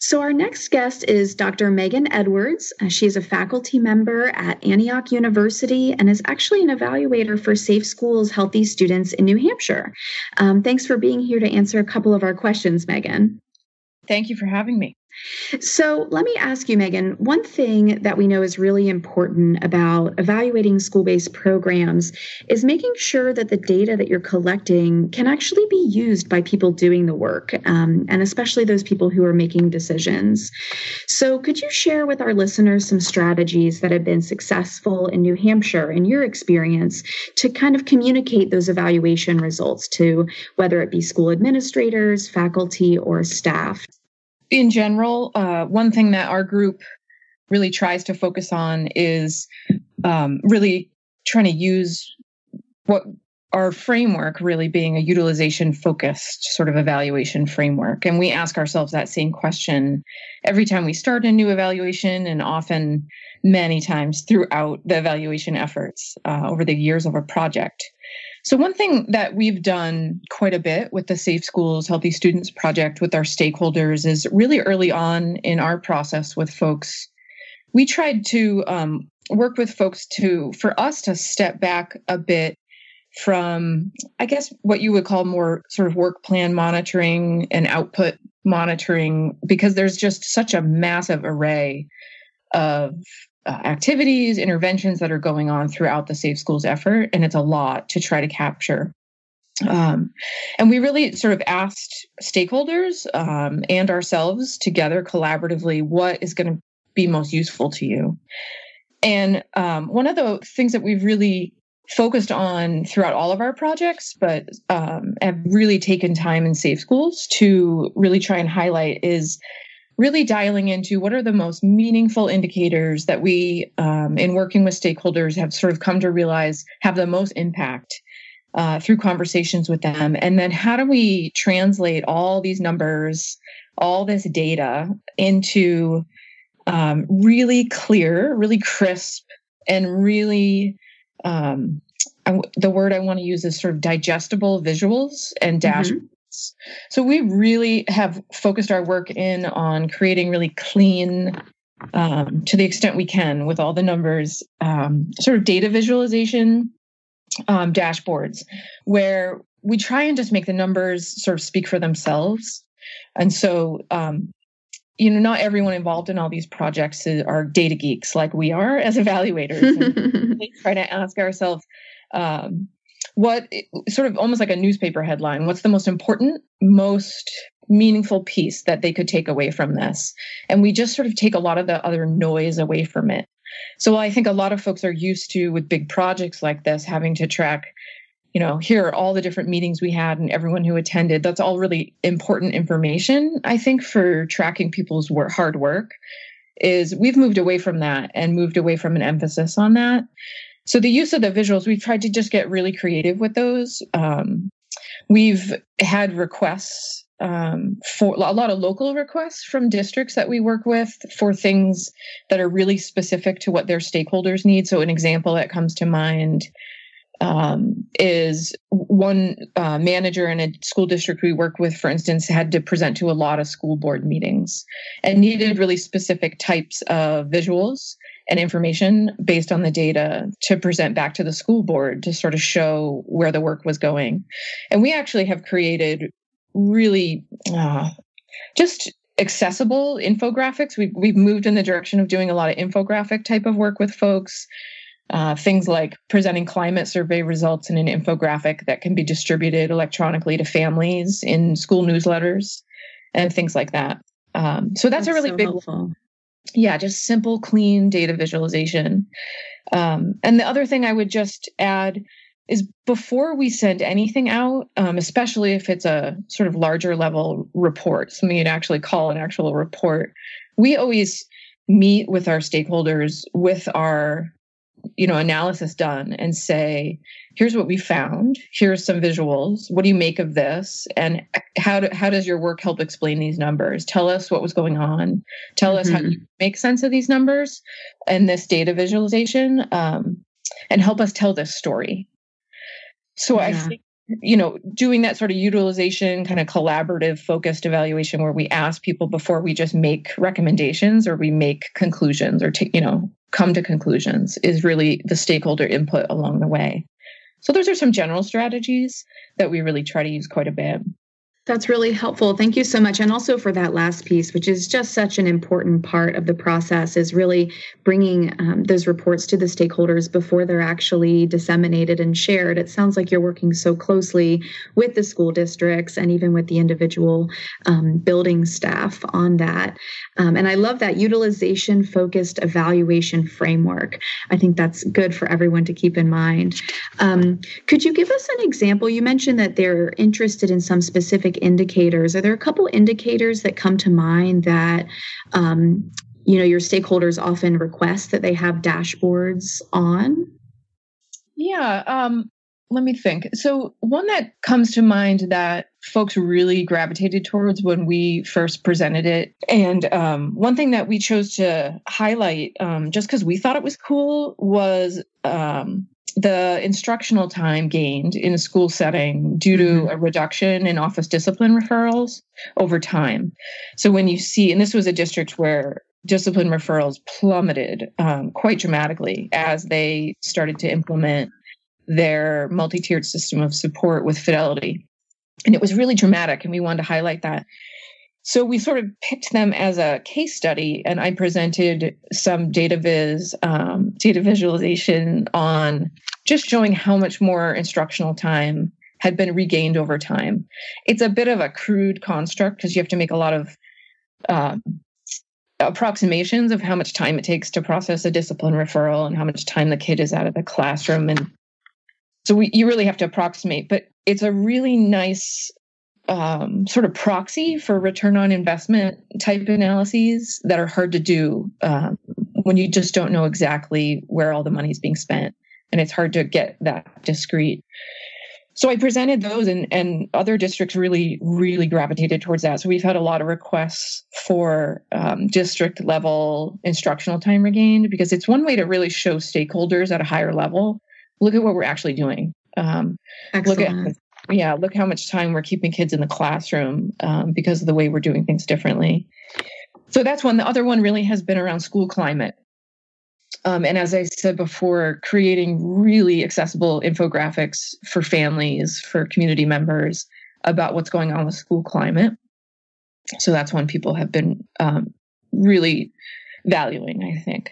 Speaker 2: So our next guest is Doctor Megan Edwards. Uh, she is a faculty member at Antioch University and is actually an evaluator for Safe Schools Healthy Students in New Hampshire. Um, thanks for being here to answer a couple of our questions, Megan.
Speaker 7: Thank you for having me.
Speaker 2: So let me ask you, Megan, one thing that we know is really important about evaluating school-based programs is making sure that the data that you're collecting can actually be used by people doing the work, um, and especially those people who are making decisions. So could you share with our listeners some strategies that have been successful in New Hampshire, in your experience, to kind of communicate those evaluation results to whether it be school administrators, faculty, or staff?
Speaker 7: In general, uh, one thing that our group really tries to focus on is um, really trying to use what our framework really being a utilization-focused sort of evaluation framework. And we ask ourselves that same question every time we start a new evaluation, and often many times throughout the evaluation efforts uh, over the years of a project. So one thing that we've done quite a bit with the Safe Schools Healthy Students project with our stakeholders is really early on in our process with folks, we tried to um, work with folks to, for us to step back a bit from, I guess, what you would call more sort of work plan monitoring and output monitoring, because there's just such a massive array of Uh, activities, interventions that are going on throughout the Safe Schools effort, and it's a lot to try to capture. Um, and we really sort of asked stakeholders um, and ourselves together collaboratively, what is going to be most useful to you? And um, one of the things that we've really focused on throughout all of our projects, but um, have really taken time in Safe Schools to really try and highlight is really dialing into what are the most meaningful indicators that we, um, in working with stakeholders, have sort of come to realize have the most impact uh, through conversations with them. And then how do we translate all these numbers, all this data into um, really clear, really crisp, and really, um, I, the word I want to use is sort of digestible visuals and dashboards. Mm-hmm. So we really have focused our work in on creating really clean, um, to the extent we can, with all the numbers, um, sort of data visualization um, dashboards, where we try and just make the numbers sort of speak for themselves. And so, um, you know, not everyone involved in all these projects are data geeks like we are as evaluators. And we try to ask ourselves, um, what sort of almost like a newspaper headline, what's the most important, most meaningful piece that they could take away from this? And we just sort of take a lot of the other noise away from it. So I think a lot of folks are used to, with big projects like this, having to track, you know, here are all the different meetings we had and everyone who attended. That's all really important information, I think, for tracking people's work, hard work. Is we've moved away from that and moved away from an emphasis on that. So the use of the visuals, we've tried to just get really creative with those. Um, we've had requests um, for a lot of local requests from districts that we work with for things that are really specific to what their stakeholders need. So an example that comes to mind um, is one uh, manager in a school district we work with, for instance, had to present to a lot of school board meetings and needed really specific types of visuals and information based on the data to present back to the school board to sort of show where the work was going. And we actually have created really uh, just accessible infographics. We've, we've moved in the direction of doing a lot of infographic type of work with folks. Uh, things like presenting climate survey results in an infographic that can be distributed electronically to families in school newsletters and things like that. Um, so that's, that's a really
Speaker 2: so
Speaker 7: big
Speaker 2: helpful.
Speaker 7: Yeah, just simple, clean data visualization. Um, and the other thing I would just add is before we send anything out, um, especially if it's a sort of larger level report, something you'd actually call an actual report, we always meet with our stakeholders with our you know, analysis done and say, here's what we found. Here's some visuals. What do you make of this? And how do, how does your work help explain these numbers? Tell us what was going on. Tell mm-hmm. us how you make sense of these numbers and this data visualization, um, and help us tell this story. So yeah. I think you know, doing that sort of utilization, kind of collaborative focused evaluation where we ask people before we just make recommendations or we make conclusions or, t- you know, come to conclusions is really the stakeholder input along the way. So those are some general strategies that we really try to use quite a bit.
Speaker 2: That's really helpful. Thank you so much. And also for that last piece, which is just such an important part of the process, is really bringing um, those reports to the stakeholders before they're actually disseminated and shared. It sounds like you're working so closely with the school districts and even with the individual um, building staff on that. Um, and I love that utilization-focused evaluation framework. I think that's good for everyone to keep in mind. Um, could you give us an example? You mentioned that they're interested in some specific indicators. Are there a couple indicators that come to mind that um, you know your stakeholders often request that they have dashboards on?
Speaker 7: Yeah, um, let me think. So one that comes to mind that folks really gravitated towards when we first presented it, and um, one thing that we chose to highlight um, just because we thought it was cool was um, the instructional time gained in a school setting due to a reduction in office discipline referrals over time. So when you see, and this was a district where discipline referrals plummeted um, quite dramatically as they started to implement their multi-tiered system of support with Fidelity. And it was really dramatic, and we wanted to highlight that. So we sort of picked them as a case study, and I presented some data viz, um, data visualization on just showing how much more instructional time had been regained over time. It's a bit of a crude construct because you have to make a lot of um, approximations of how much time it takes to process a discipline referral and how much time the kid is out of the classroom. And so we, you really have to approximate, but it's a really nice Um, sort of proxy for return on investment type analyses that are hard to do um, when you just don't know exactly where all the money is being spent, and it's hard to get that discrete. So I presented those, and, and other districts really, really gravitated towards that. So we've had a lot of requests for um, district level instructional time regained, because it's one way to really show stakeholders at a higher level, look at what we're actually doing. Um,
Speaker 2: Excellent.
Speaker 7: Look at Yeah, look how much time we're keeping kids in the classroom um, because of the way we're doing things differently. So that's one. The other one really has been around school climate. Um, and as I said before, creating really accessible infographics for families, for community members about what's going on with school climate. So that's one people have been um, really valuing, I think.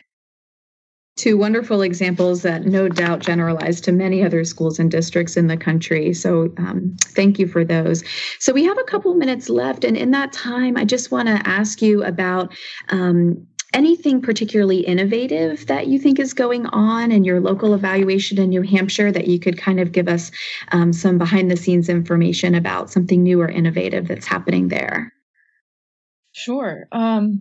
Speaker 2: Two wonderful examples that no doubt generalize to many other schools and districts in the country. So um, thank you for those. So we have a couple minutes left. And in that time, I just want to ask you about um, anything particularly innovative that you think is going on in your local evaluation in New Hampshire that you could kind of give us um, some behind the scenes information about, something new or innovative that's happening there.
Speaker 7: Sure. Um,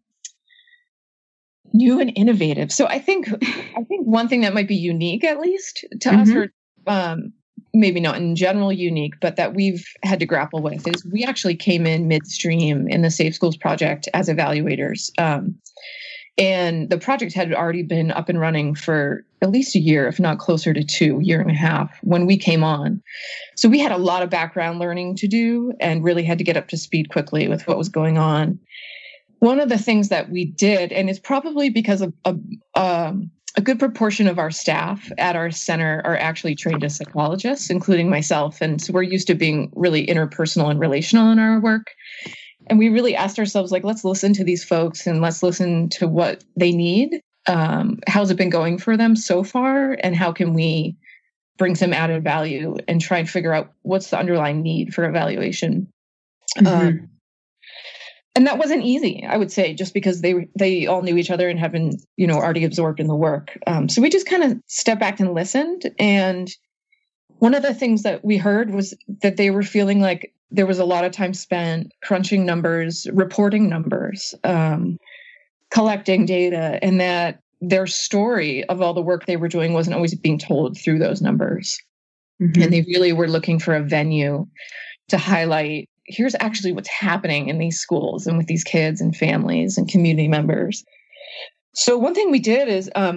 Speaker 7: New and innovative. So I think I think one thing that might be unique, at least to mm-hmm. us, or um, maybe not in general unique, but that we've had to grapple with, is we actually came in midstream in the Safe Schools project as evaluators. Um, and the project had already been up and running for at least a year, if not closer to two, year and a half, when we came on. So we had a lot of background learning to do and really had to get up to speed quickly with what was going on. One of the things that we did, and it's probably because of a, um, a good proportion of our staff at our center are actually trained as psychologists, including myself. And so we're used to being really interpersonal and relational in our work. And we really asked ourselves, like, let's listen to these folks and let's listen to what they need. Um, how's it been going for them so far? And how can we bring some added value and try and figure out what's the underlying need for evaluation? Mm-hmm. Um, And that wasn't easy, I would say, just because they they all knew each other and had been, you know, already absorbed in the work. Um, so we just kind of stepped back and listened. And one of the things that we heard was that they were feeling like there was a lot of time spent crunching numbers, reporting numbers, um, collecting data, and that their story of all the work they were doing wasn't always being told through those numbers. Mm-hmm. And they really were looking for a venue to highlight, here's actually what's happening in these schools and with these kids and families and community members. So one thing we did is um,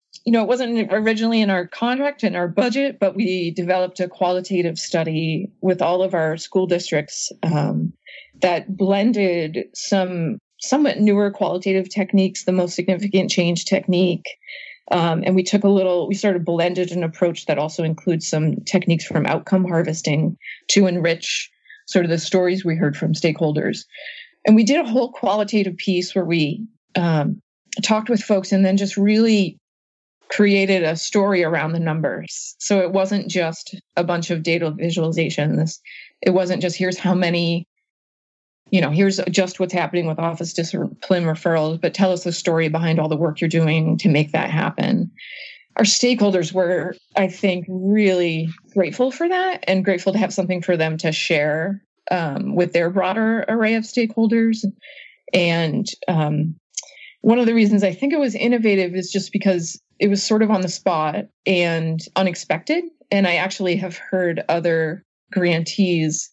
Speaker 7: you know, it wasn't originally in our contract and our budget, but we developed a qualitative study with all of our school districts um, that blended some somewhat newer qualitative techniques, the most significant change technique. Um, and we took a little, we sort of blended an approach that also includes some techniques from outcome harvesting to enrich sort of the stories we heard from stakeholders. And we did a whole qualitative piece where we um, talked with folks and then just really created a story around the numbers. So it wasn't just a bunch of data visualizations. It wasn't just here's how many, you know, here's just what's happening with office discipline referrals, but tell us the story behind all the work you're doing to make that happen. Our stakeholders were, I think, really grateful for that and grateful to have something for them to share um, with their broader array of stakeholders. And um, one of the reasons I think it was innovative is just because it was sort of on the spot and unexpected. And I actually have heard other grantees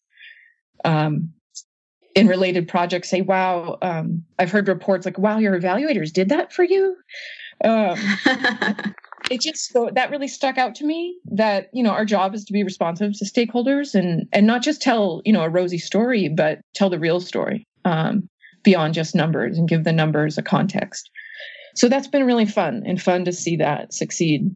Speaker 7: um, in related projects say, wow, um, I've heard reports like, wow, your evaluators did that for you. Um, it just, so that really stuck out to me that, you know, our job is to be responsive to stakeholders and, and not just tell, you know, a rosy story, but tell the real story um, beyond just numbers and give the numbers a context. So that's been really fun and fun to see that succeed.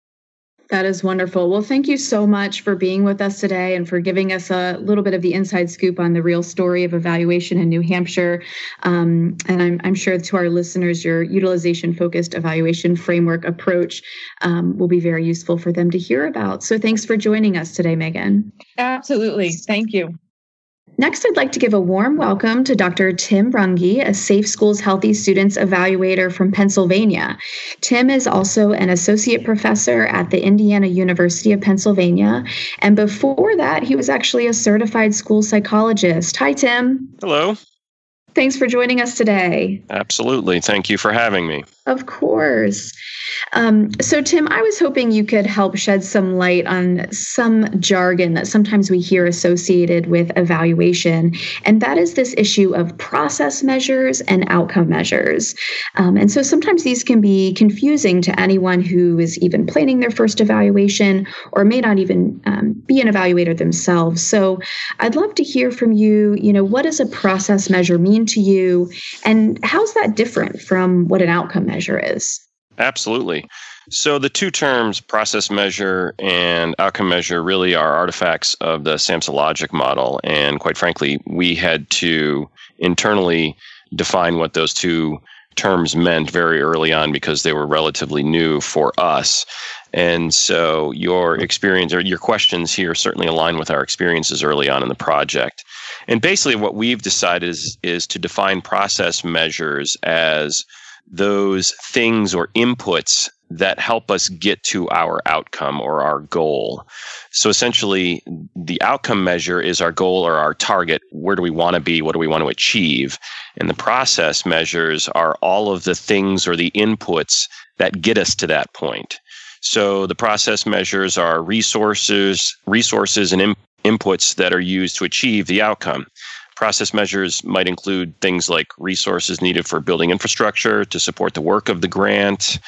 Speaker 2: That is wonderful. Well, thank you so much for being with us today and for giving us a little bit of the inside scoop on the real story of evaluation in New Hampshire. Um, and I'm, I'm sure to our listeners, your utilization-focused evaluation framework approach um, will be very useful for them to hear about. So thanks for joining us today, Megan.
Speaker 7: Absolutely. Thank you.
Speaker 2: Next, I'd like to give a warm welcome to Doctor Tim Runge, a Safe Schools Healthy Students Evaluator from Pennsylvania. Tim is also an associate professor at the Indiana University of Pennsylvania, and before that, he was actually a certified school psychologist. Hi, Tim.
Speaker 8: Hello.
Speaker 2: Thanks for joining us today.
Speaker 8: Absolutely. Thank you for having me.
Speaker 2: Of course. Um, so, Tim, I was hoping you could help shed some light on some jargon that sometimes we hear associated with evaluation, and that is this issue of process measures and outcome measures. Um, and so sometimes these can be confusing to anyone who is even planning their first evaluation or may not even um, be an evaluator themselves. So I'd love to hear from you, you know, what does a process measure mean to you, and how's that different from what an outcome measure is?
Speaker 8: Absolutely. So the two terms, process measure and outcome measure, really are artifacts of the SAMHSA logic model. And quite frankly, we had to internally define what those two terms meant very early on because they were relatively new for us. And so your experience or your questions here certainly align with our experiences early on in the project. And basically what we've decided is, is to define process measures as those things or inputs that help us get to our outcome or our goal. So essentially, the outcome measure is our goal or our target. Where do we want to be? What do we want to achieve? And the process measures are all of the things or the inputs that get us to that point. So the process measures are resources, resources and in, inputs that are used to achieve the outcome. Process measures might include things like resources needed for building infrastructure to support the work of the grant,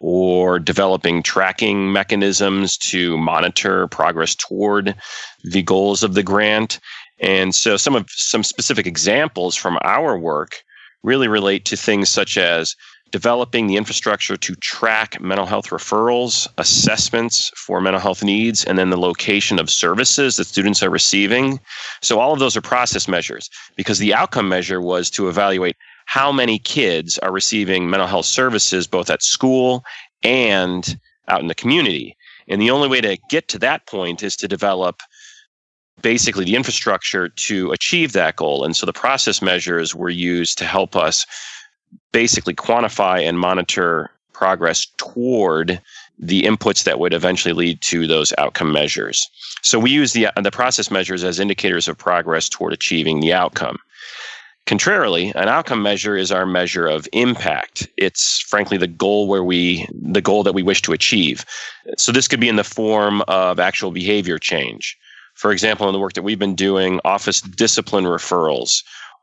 Speaker 8: or developing tracking mechanisms to monitor progress toward the goals of the grant. And so some of some specific examples from our work really relate to things such as developing the infrastructure to track mental health referrals, assessments for mental health needs, and then the location of services that students are receiving. So all of those are process measures because the outcome measure was to evaluate how many kids are receiving mental health services both at school and out in the community. And the only way to get to that point is to develop basically the infrastructure to achieve that goal. And so the process measures were used to help us basically quantify and monitor progress toward the inputs that would eventually lead to those outcome measures. So we use the, the process measures as indicators of progress toward achieving the outcome. Contrarily, an outcome measure is our measure of impact. It's frankly the goal where we, the goal that we wish to achieve. So this could be in the form of actual behavior change. For example, in the work that we've been doing, office discipline referrals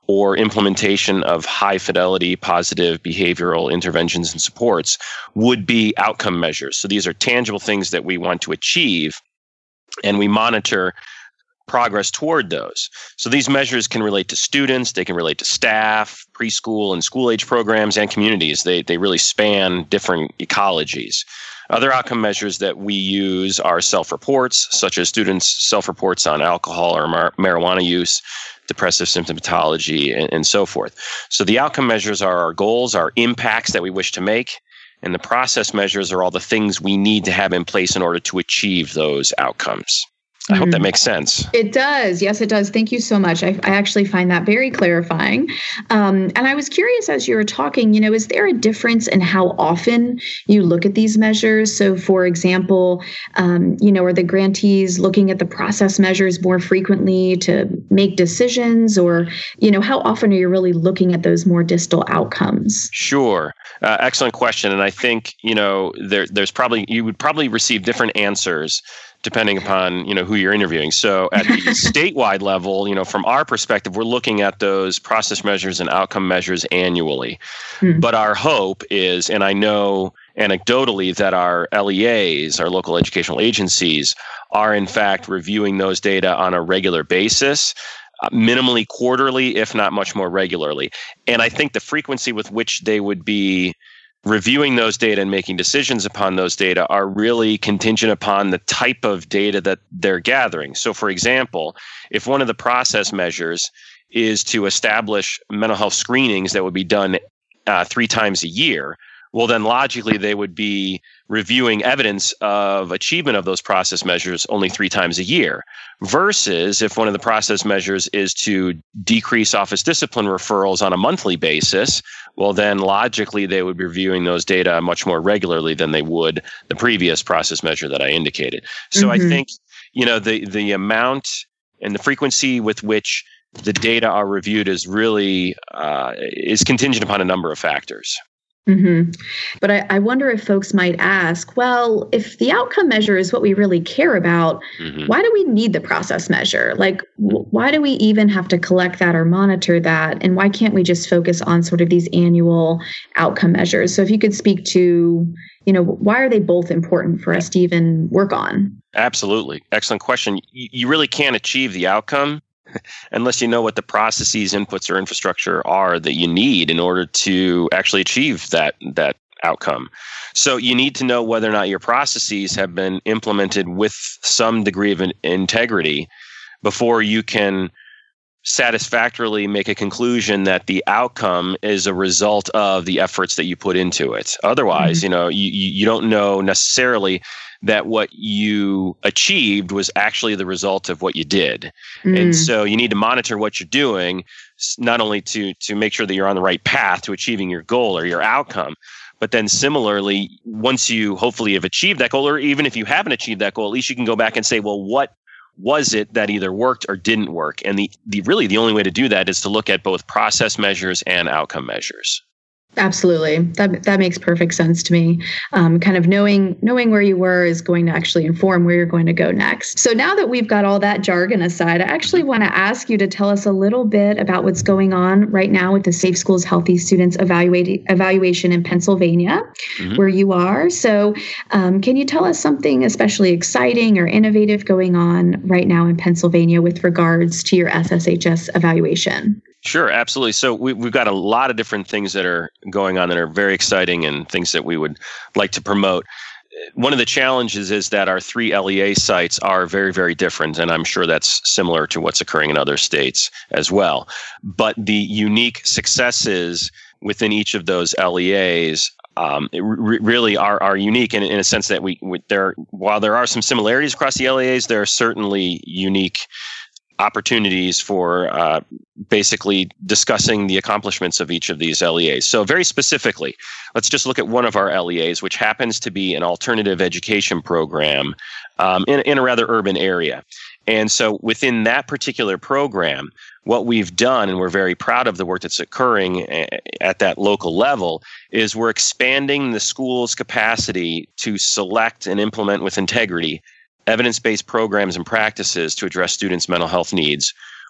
Speaker 8: or implementation of high fidelity positive behavioral interventions and supports would be outcome measures. So these are tangible things that we want to achieve, and we monitor progress toward those. So these measures can relate to students, they can relate to staff, preschool and school age programs, and communities. They, they really span different ecologies. Other outcome measures that we use are self-reports, such as students' self-reports on alcohol or mar- marijuana use, depressive symptomatology, and, and so forth. So the outcome measures are our goals, our impacts that we wish to make, and the process measures are all the things we need to have in place in order to achieve those outcomes. I hope that makes sense.
Speaker 2: It does. Yes, it does. Thank you so much. I, I actually find that very clarifying. Um, and I was curious as you were talking, you know, is there a difference in how often you look at these measures? So, for example, um, you know, are the grantees looking at the process measures more frequently to make decisions? Or, you know, how often are you really looking at those more distal outcomes?
Speaker 8: Sure. Uh, excellent question. And I think, you know, there, there's probably, you would probably receive different answers depending upon, you know, who you're interviewing. So at the statewide level, you know, from our perspective, we're looking at those process measures and outcome measures annually. Hmm. But our hope is, and I know anecdotally that our L E As, our local educational agencies, are in fact reviewing those data on a regular basis, uh, minimally quarterly, if not much more regularly. And I think the frequency with which they would be reviewing those data and making decisions upon those data are really contingent upon the type of data that they're gathering. So, for example, if one of the process measures is to establish mental health screenings that would be done uh, three times a year, well, then logically they would be reviewing evidence of achievement of those process measures only three times a year. Versus if one of the process measures is to decrease office discipline referrals on a monthly basis, well, then logically they would be reviewing those data much more regularly than they would the previous process measure that I indicated. So mm-hmm. I think, you know, the, the amount and the frequency with which the data are reviewed is really uh, is contingent upon a number of factors.
Speaker 2: Mm-hmm. But I, I wonder if folks might ask, well, if the outcome measure is what we really care about, mm-hmm. why do we need the process measure? Like, w- why do we even have to collect that or monitor that? And why can't we just focus on sort of these annual outcome measures? So if you could speak to, you know, why are they both important for us to even work on?
Speaker 8: Absolutely. Excellent question. You, you really can't achieve the outcome unless you know what the processes, inputs, or infrastructure are that you need in order to actually achieve that that outcome. So you need to know whether or not your processes have been implemented with some degree of integrity before you can satisfactorily make a conclusion that the outcome is a result of the efforts that you put into it. Otherwise, mm-hmm. you know, you, you don't know necessarily that what you achieved was actually the result of what you did. Mm. And so you need to monitor what you're doing, not only to to make sure that you're on the right path to achieving your goal or your outcome, but then similarly, once you hopefully have achieved that goal, or even if you haven't achieved that goal, at least you can go back and say, well, what was it that either worked or didn't work? And the, the really the only way to do that is to look at both process measures and outcome measures.
Speaker 2: Absolutely. That that makes perfect sense to me. Um, kind of knowing knowing where you were is going to actually inform where you're going to go next. So now that we've got all that jargon aside, I actually want to ask you to tell us a little bit about what's going on right now with the Safe Schools Healthy Students evaluate, evaluation in Pennsylvania, mm-hmm. where you are. So um, can you tell us something especially exciting or innovative going on right now in Pennsylvania with regards to your S S H S evaluation?
Speaker 8: Sure, absolutely. So we, we've got a lot of different things that are going on that are very exciting and things that we would like to promote. One of the challenges is that our three L E A sites are very, very different, and I'm sure that's similar to what's occurring in other states as well. But the unique successes within each of those L E As um, re- really are, are unique in, in a sense that we, we there while there are some similarities across the L E As, there are certainly unique opportunities for uh, basically discussing the accomplishments of each of these L E As. So very specifically, let's just look at one of our L E As, which happens to be an alternative education program um, in, in a rather urban area. And so within that particular program, what we've done, and we're very proud of the work that's occurring at that local level, is we're expanding the school's capacity to select and implement with integrity evidence-based programs and practices to address students' mental health needs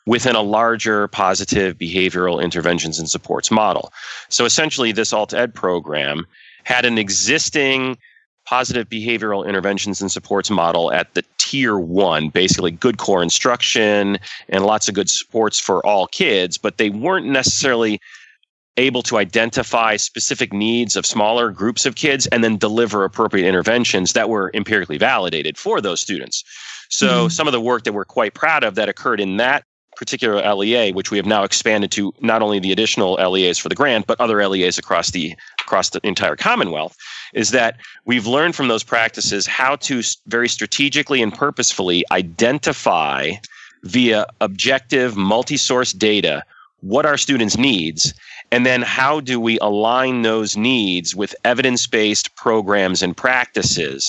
Speaker 8: within a larger positive behavioral interventions and supports model. So essentially, this alt-ed program had an existing positive behavioral interventions and supports model at the tier one, basically good core instruction and lots of good supports for all kids, but they weren't necessarily able to identify specific needs of smaller groups of kids and then deliver appropriate interventions that were empirically validated for those students. So mm-hmm. some of the work that we're quite proud of that occurred in that particular L E A, which we have now expanded to not only the additional L E As for the grant, but other L E As across the across the entire Commonwealth, is that we've learned from those practices how to very strategically and purposefully identify via objective multi-source data what our students' needs, and then how do we align those needs with evidence-based programs and practices.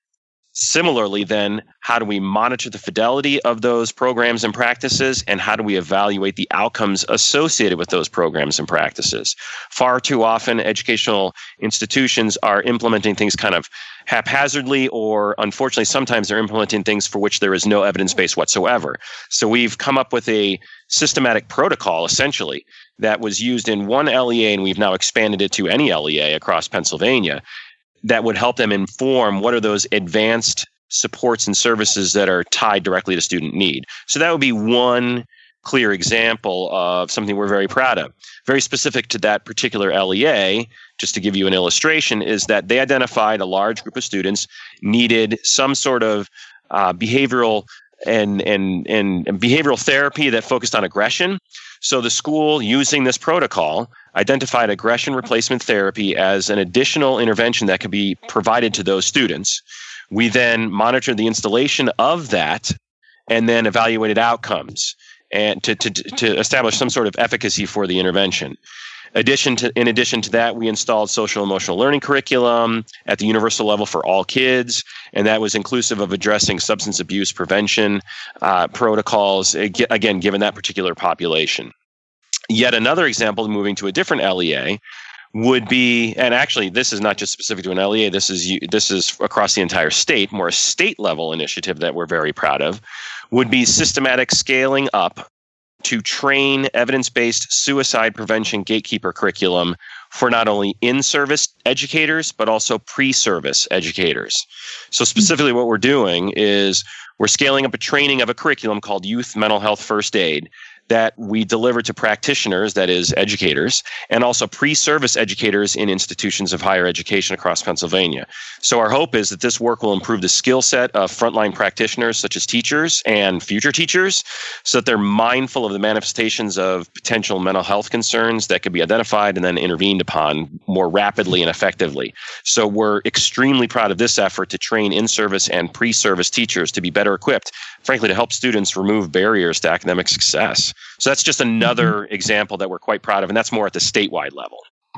Speaker 8: Similarly, then, how do we monitor the fidelity of those programs and practices, and how do we evaluate the outcomes associated with those programs and practices? Far too often, educational institutions are implementing things kind of haphazardly, or unfortunately, sometimes they're implementing things for which there is no evidence base whatsoever. So we've come up with a systematic protocol, essentially, that was used in one L E A, and we've now expanded it to any L E A across Pennsylvania, that would help them inform what are those advanced supports and services that are tied directly to student need. So that would be one clear example of something we're very proud of. Very specific to that particular L E A, just to give you an illustration, is that they identified a large group of students needed some sort of uh, behavioral and, and, and behavioral therapy that focused on aggression. So the school, using this protocol, identified aggression replacement therapy as an additional intervention that could be provided to those students. We then monitored the installation of that and then evaluated outcomes and to, to, to establish some sort of efficacy for the intervention. Addition to, in addition to that, we installed social emotional learning curriculum at the universal level for all kids, and that was inclusive of addressing substance abuse prevention uh, protocols, again, given that particular population. Yet another example, moving to a different L E A, would be, and actually this is not just specific to an L E A, this is this is across the entire state, more a state level initiative that we're very proud of, would be systematic scaling up to train evidence-based suicide prevention gatekeeper curriculum for not only in-service educators, but also pre-service educators. So specifically what we're doing is we're scaling up a training of a curriculum called Youth Mental Health First Aid that we deliver to practitioners, that is educators, and also pre-service educators in institutions of higher education across Pennsylvania. So our hope is that this work will improve the skill set of frontline practitioners, such as teachers and future teachers, so that they're mindful of the manifestations of potential mental health concerns that could be identified and then intervened upon more rapidly and effectively. So we're extremely proud of this effort to train in-service and pre-service teachers to be better equipped, frankly, to help students remove barriers to academic success. So that's just another mm-hmm. example that we're quite proud of, and that's more at the statewide level.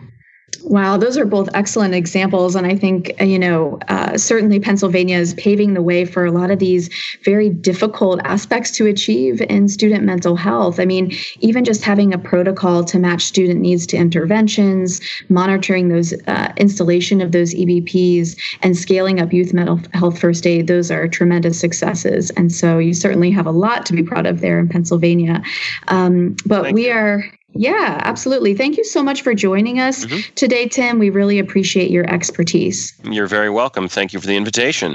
Speaker 2: Wow, those are both excellent examples. And I think, you know, uh, certainly Pennsylvania is paving the way for a lot of these very difficult aspects to achieve in student mental health. I mean, even just having a protocol to match student needs to interventions, monitoring those uh, installation of those E B Ps, and scaling up youth mental health first aid, those are tremendous successes. And so you certainly have a lot to be proud of there in Pennsylvania. Um, but Thank we you. are... Yeah, absolutely. Thank you so much for joining us mm-hmm. today, Tim. We really appreciate your expertise.
Speaker 8: You're very welcome. Thank you for the invitation.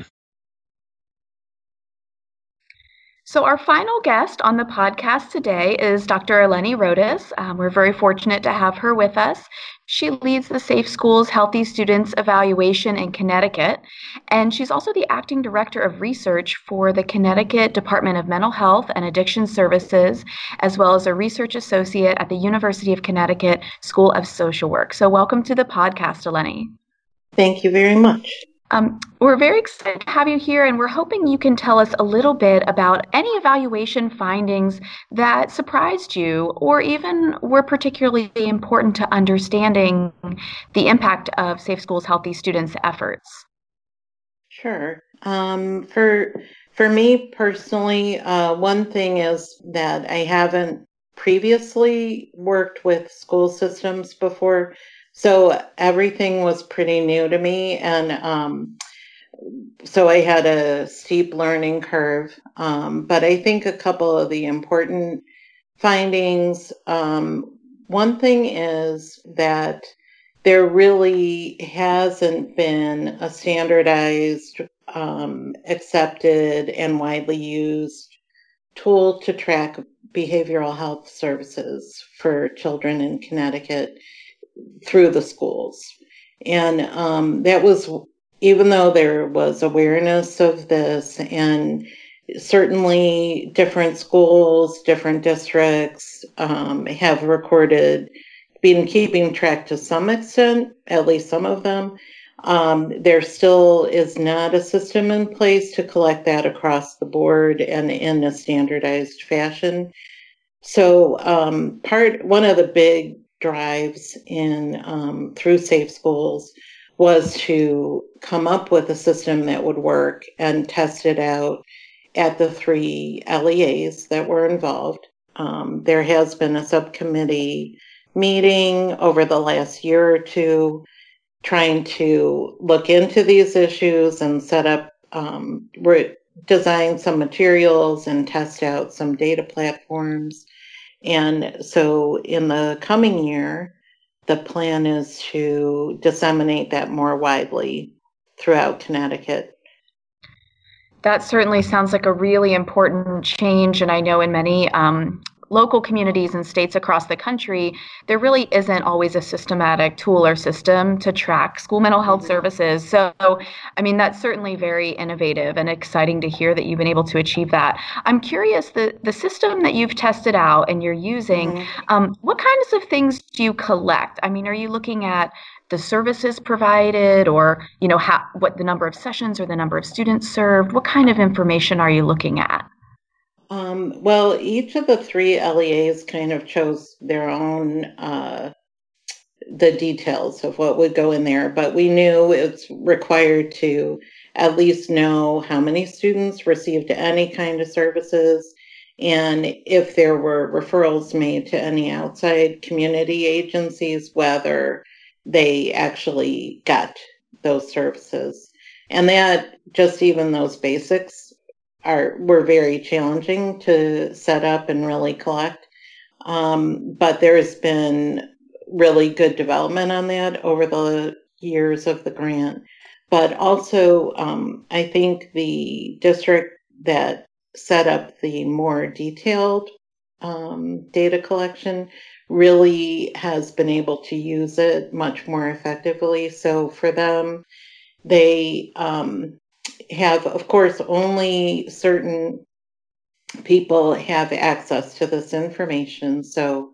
Speaker 2: So our final guest on the podcast today is Doctor Eleni Rodas. Um, we're very fortunate to have her with us. She leads the Safe Schools Healthy Students Evaluation in Connecticut, and she's also the acting director of research for the Connecticut Department of Mental Health and Addiction Services, as well as a research associate at the University of Connecticut School of Social Work. So welcome to the podcast, Eleni.
Speaker 9: Thank you very much.
Speaker 2: Um, we're very excited to have you here, and we're hoping you can tell us a little bit about any evaluation findings that surprised you or even were particularly important to understanding the impact of Safe Schools Healthy Students efforts.
Speaker 9: Sure. Um, for for me personally, uh, one thing is that I haven't previously worked with school systems before. So everything was pretty new to me, and um, so I had a steep learning curve. Um, but I think a couple of the important findings. Um, one thing is that there really hasn't been a standardized, um, accepted, and widely used tool to track behavioral health services for children in Connecticut through the schools. And um, that was, even though there was awareness of this, and certainly different schools, different districts um, have recorded, been keeping track to some extent, at least some of them. Um, there still is not a system in place to collect that across the board and in a standardized fashion. So um, part one of the big drives in um, through Safe Schools was to come up with a system that would work and test it out at the three L E As that were involved. Um, there has been a subcommittee meeting over the last year or two trying to look into these issues and set up, um, re- design some materials and test out some data platforms. And so in the coming year, the plan is to disseminate that more widely throughout Connecticut.
Speaker 2: That certainly sounds like a really important change. And I know in many um, local communities and states across the country, there really isn't always a systematic tool or system to track school mental health mm-hmm. services. So, I mean, that's certainly very innovative and exciting to hear that you've been able to achieve that. I'm curious, the, the system that you've tested out and you're using, mm-hmm. um, what kinds of things do you collect? I mean, are you looking at the services provided, or, you know, how, what the number of sessions or the number of students served? What kind of information are you looking at?
Speaker 9: Um, well, each of the three L E As kind of chose their own, uh, the details of what would go in there, but we knew it's required to at least know how many students received any kind of services, and if there were referrals made to any outside community agencies, whether they actually got those services. And that, just even those basics, are were very challenging to set up and really collect. Um, but there's been really good development on that over the years of the grant. But also, um, I think the district that set up the more detailed um, data collection really has been able to use it much more effectively. So for them, they um, have, of course, only certain people have access to this information. So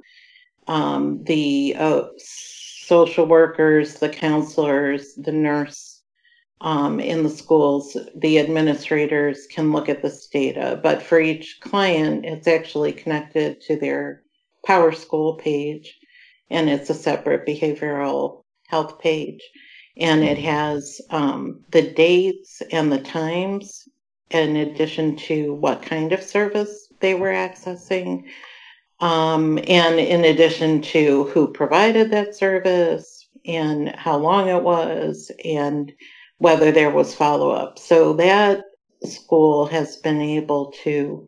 Speaker 9: um, the uh, social workers, the counselors, the nurse um, in the schools, the administrators can look at this data. But for each client, it's actually connected to their PowerSchool page, and it's a separate behavioral health page. And it has um, the dates and the times, in addition to what kind of service they were accessing, um, and in addition to who provided that service and how long it was and whether there was follow-up. So that school has been able to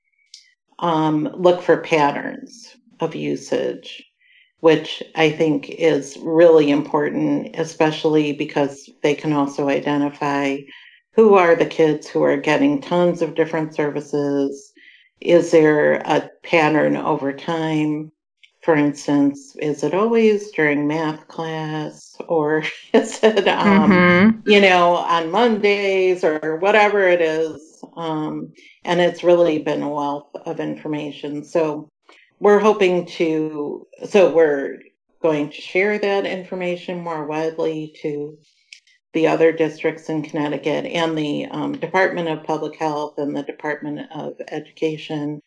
Speaker 9: um, look for patterns of usage, which I think is really important, especially because they can also identify who are the kids who are getting tons of different services. Is there a pattern over time? For instance, is it always during math class, or is it, um, mm-hmm. you know, on Mondays or whatever it is? Um, and it's really been a wealth of information. So we're hoping to, so we're going to share that information more widely to the other districts in Connecticut, and the um, Department of Public Health and the Department of Education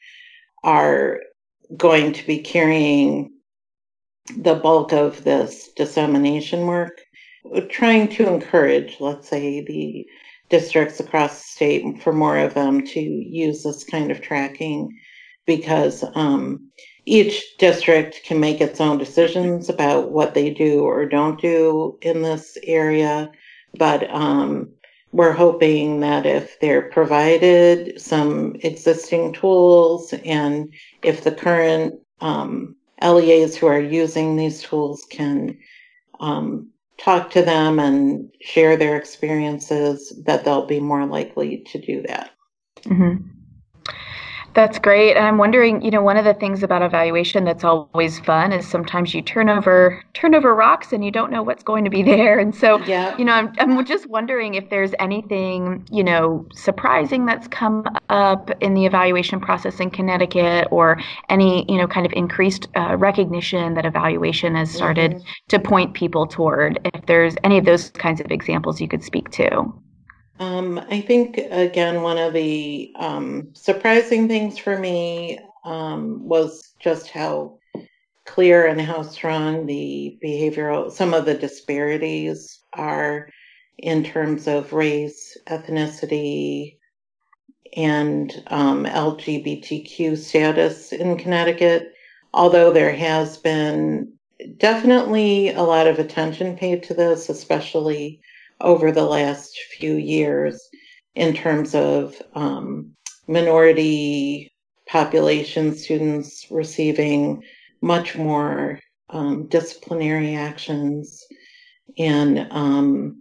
Speaker 9: are going to be carrying the bulk of this dissemination work. We're trying to encourage, let's say, the districts across the state for more of them to use this kind of tracking, because um, each district can make its own decisions about what they do or don't do in this area. But um, we're hoping that if they're provided some existing tools, and if the current um, L E As who are using these tools can um, talk to them and share their experiences, that they'll be more likely to do that.
Speaker 2: Mm-hmm. That's great. And I'm wondering, you know, one of the things about evaluation that's always fun is sometimes you turn over turn over rocks and you don't know what's going to be there. And so,
Speaker 9: yeah.
Speaker 2: you know, I'm I'm just wondering if there's anything, you know, surprising that's come up in the evaluation process in Connecticut, or any, you know, kind of increased uh, recognition that evaluation has started mm-hmm. to point people toward. If there's any of those kinds of examples you could speak to.
Speaker 9: Um, I think, again, one of the um, surprising things for me um, was just how clear and how strong the behavioral, some of the disparities are in terms of race, ethnicity, and um, L G B T Q status in Connecticut. Although there has been definitely a lot of attention paid to this, especially over the last few years, in terms of um, minority population students receiving much more um, disciplinary actions. And, um,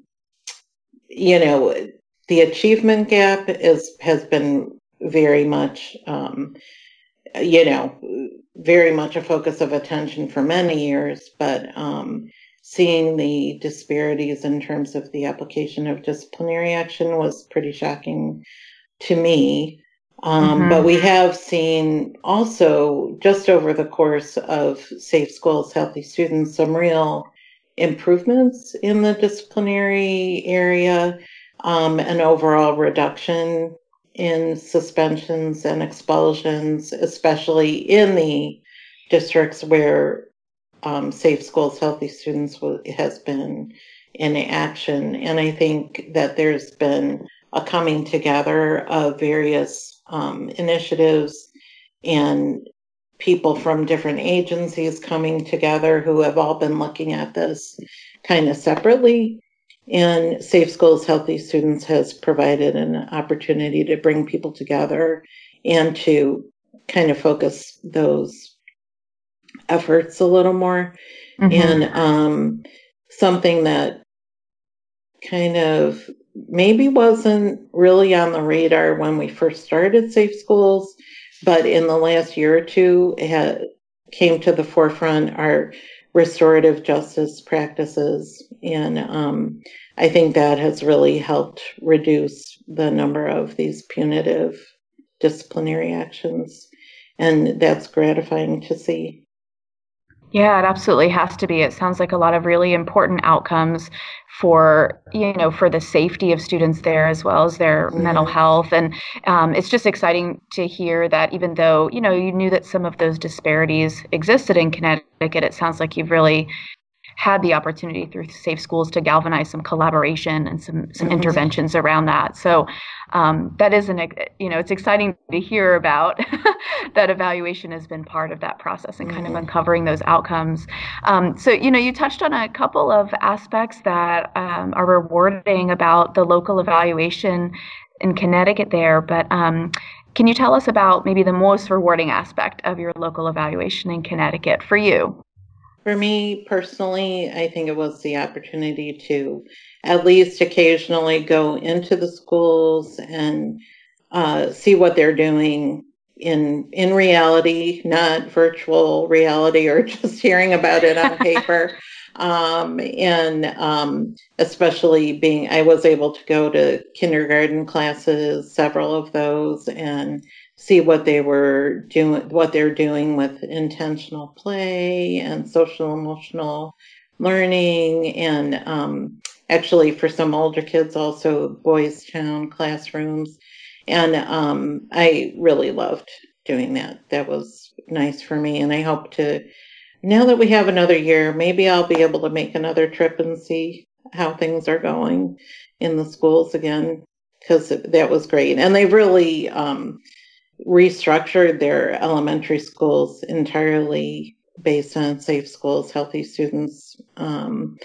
Speaker 9: you know, the achievement gap is has been very much, um, you know, very much a focus of attention for many years, but um, seeing the disparities in terms of the application of disciplinary action was pretty shocking to me. Um, mm-hmm. But we have seen also, just over the course of Safe Schools, Healthy Students, some real improvements in the disciplinary area, um, an overall reduction in suspensions and expulsions, especially in the districts where um, Safe Schools, Healthy Students has been in action. And I think that there's been a coming together of various um, initiatives and people from different agencies coming together who have all been looking at this kind of separately. And Safe Schools, Healthy Students has provided an opportunity to bring people together and to kind of focus those efforts a little more. Mm-hmm. And um, something that kind of maybe wasn't really on the radar when we first started Safe Schools, but in the last year or two, it had, came to the forefront are restorative justice practices. And um, I think that has really helped reduce the number of these punitive disciplinary actions. And that's gratifying to see.
Speaker 2: Yeah, it absolutely has to be. It sounds like a lot of really important outcomes for, you know, for the safety of students there, as well as their mm-hmm. mental health. And um, it's just exciting to hear that even though, you know, you knew that some of those disparities existed in Connecticut, it sounds like you've really had the opportunity through Safe Schools to galvanize some collaboration and some some mm-hmm. interventions around that. So um, that is an, you know, it's exciting to hear about that evaluation has been part of that process and mm-hmm. kind of uncovering those outcomes. Um, so, you know, you touched on a couple of aspects that um, are rewarding about the local evaluation in Connecticut there, but um, can you tell us about maybe the most rewarding aspect of your local evaluation in Connecticut for you?
Speaker 9: For me personally, I think it was the opportunity to at least occasionally go into the schools and uh, see what they're doing in in reality, not virtual reality or just hearing about it on paper. Um, and um, especially being, I was able to go to kindergarten classes, several of those, and see what they were doing, what they're doing with intentional play and social emotional learning. And um, actually for some older kids, also Boys Town classrooms. And um, I really loved doing that. That was nice for me. And I hope to, now that we have another year, maybe I'll be able to make another trip and see how things are going in the schools again, because that was great. And they really um, restructured their elementary schools entirely based on Safe Schools, Healthy Students. Um,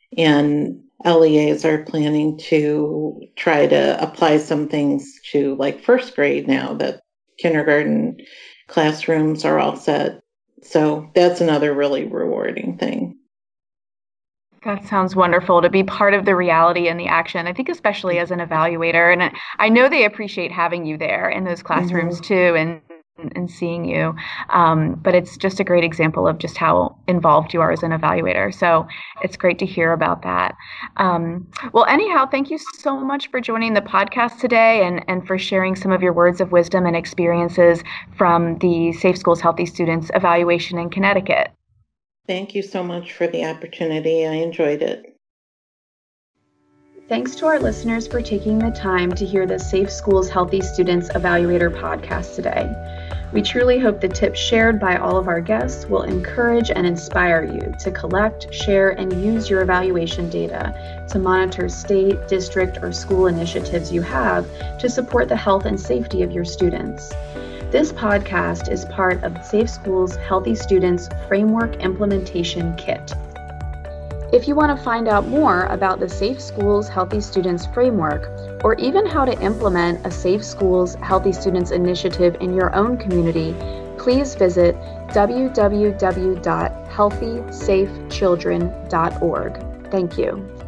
Speaker 9: and L E As are planning to try to apply some things to like first grade now that kindergarten classrooms are all set So that's another really rewarding thing.
Speaker 2: That sounds wonderful, to be part of the reality and the action. I think especially as an evaluator, and I know they appreciate having you there in those classrooms mm-hmm. too, and and seeing you. Um, but it's just a great example of just how involved you are as an evaluator. So it's great to hear about that. Um, well, anyhow, thank you so much for joining the podcast today and, and for sharing some of your words of wisdom and experiences from the Safe Schools Healthy Students evaluation in Connecticut.
Speaker 9: Thank you so much for the opportunity. I enjoyed it.
Speaker 2: Thanks to our listeners for taking the time to hear the Safe Schools Healthy Students Evaluator podcast today. We truly hope the tips shared by all of our guests will encourage and inspire you to collect, share, and use your evaluation data to monitor state, district, or school initiatives you have to support the health and safety of your students. This podcast is part of Safe Schools Healthy Students Framework Implementation Kit. If you want to find out more about the Safe Schools Healthy Students Framework, or even how to implement a Safe Schools Healthy Students initiative in your own community, please visit w w w dot healthy safe children dot org. Thank you.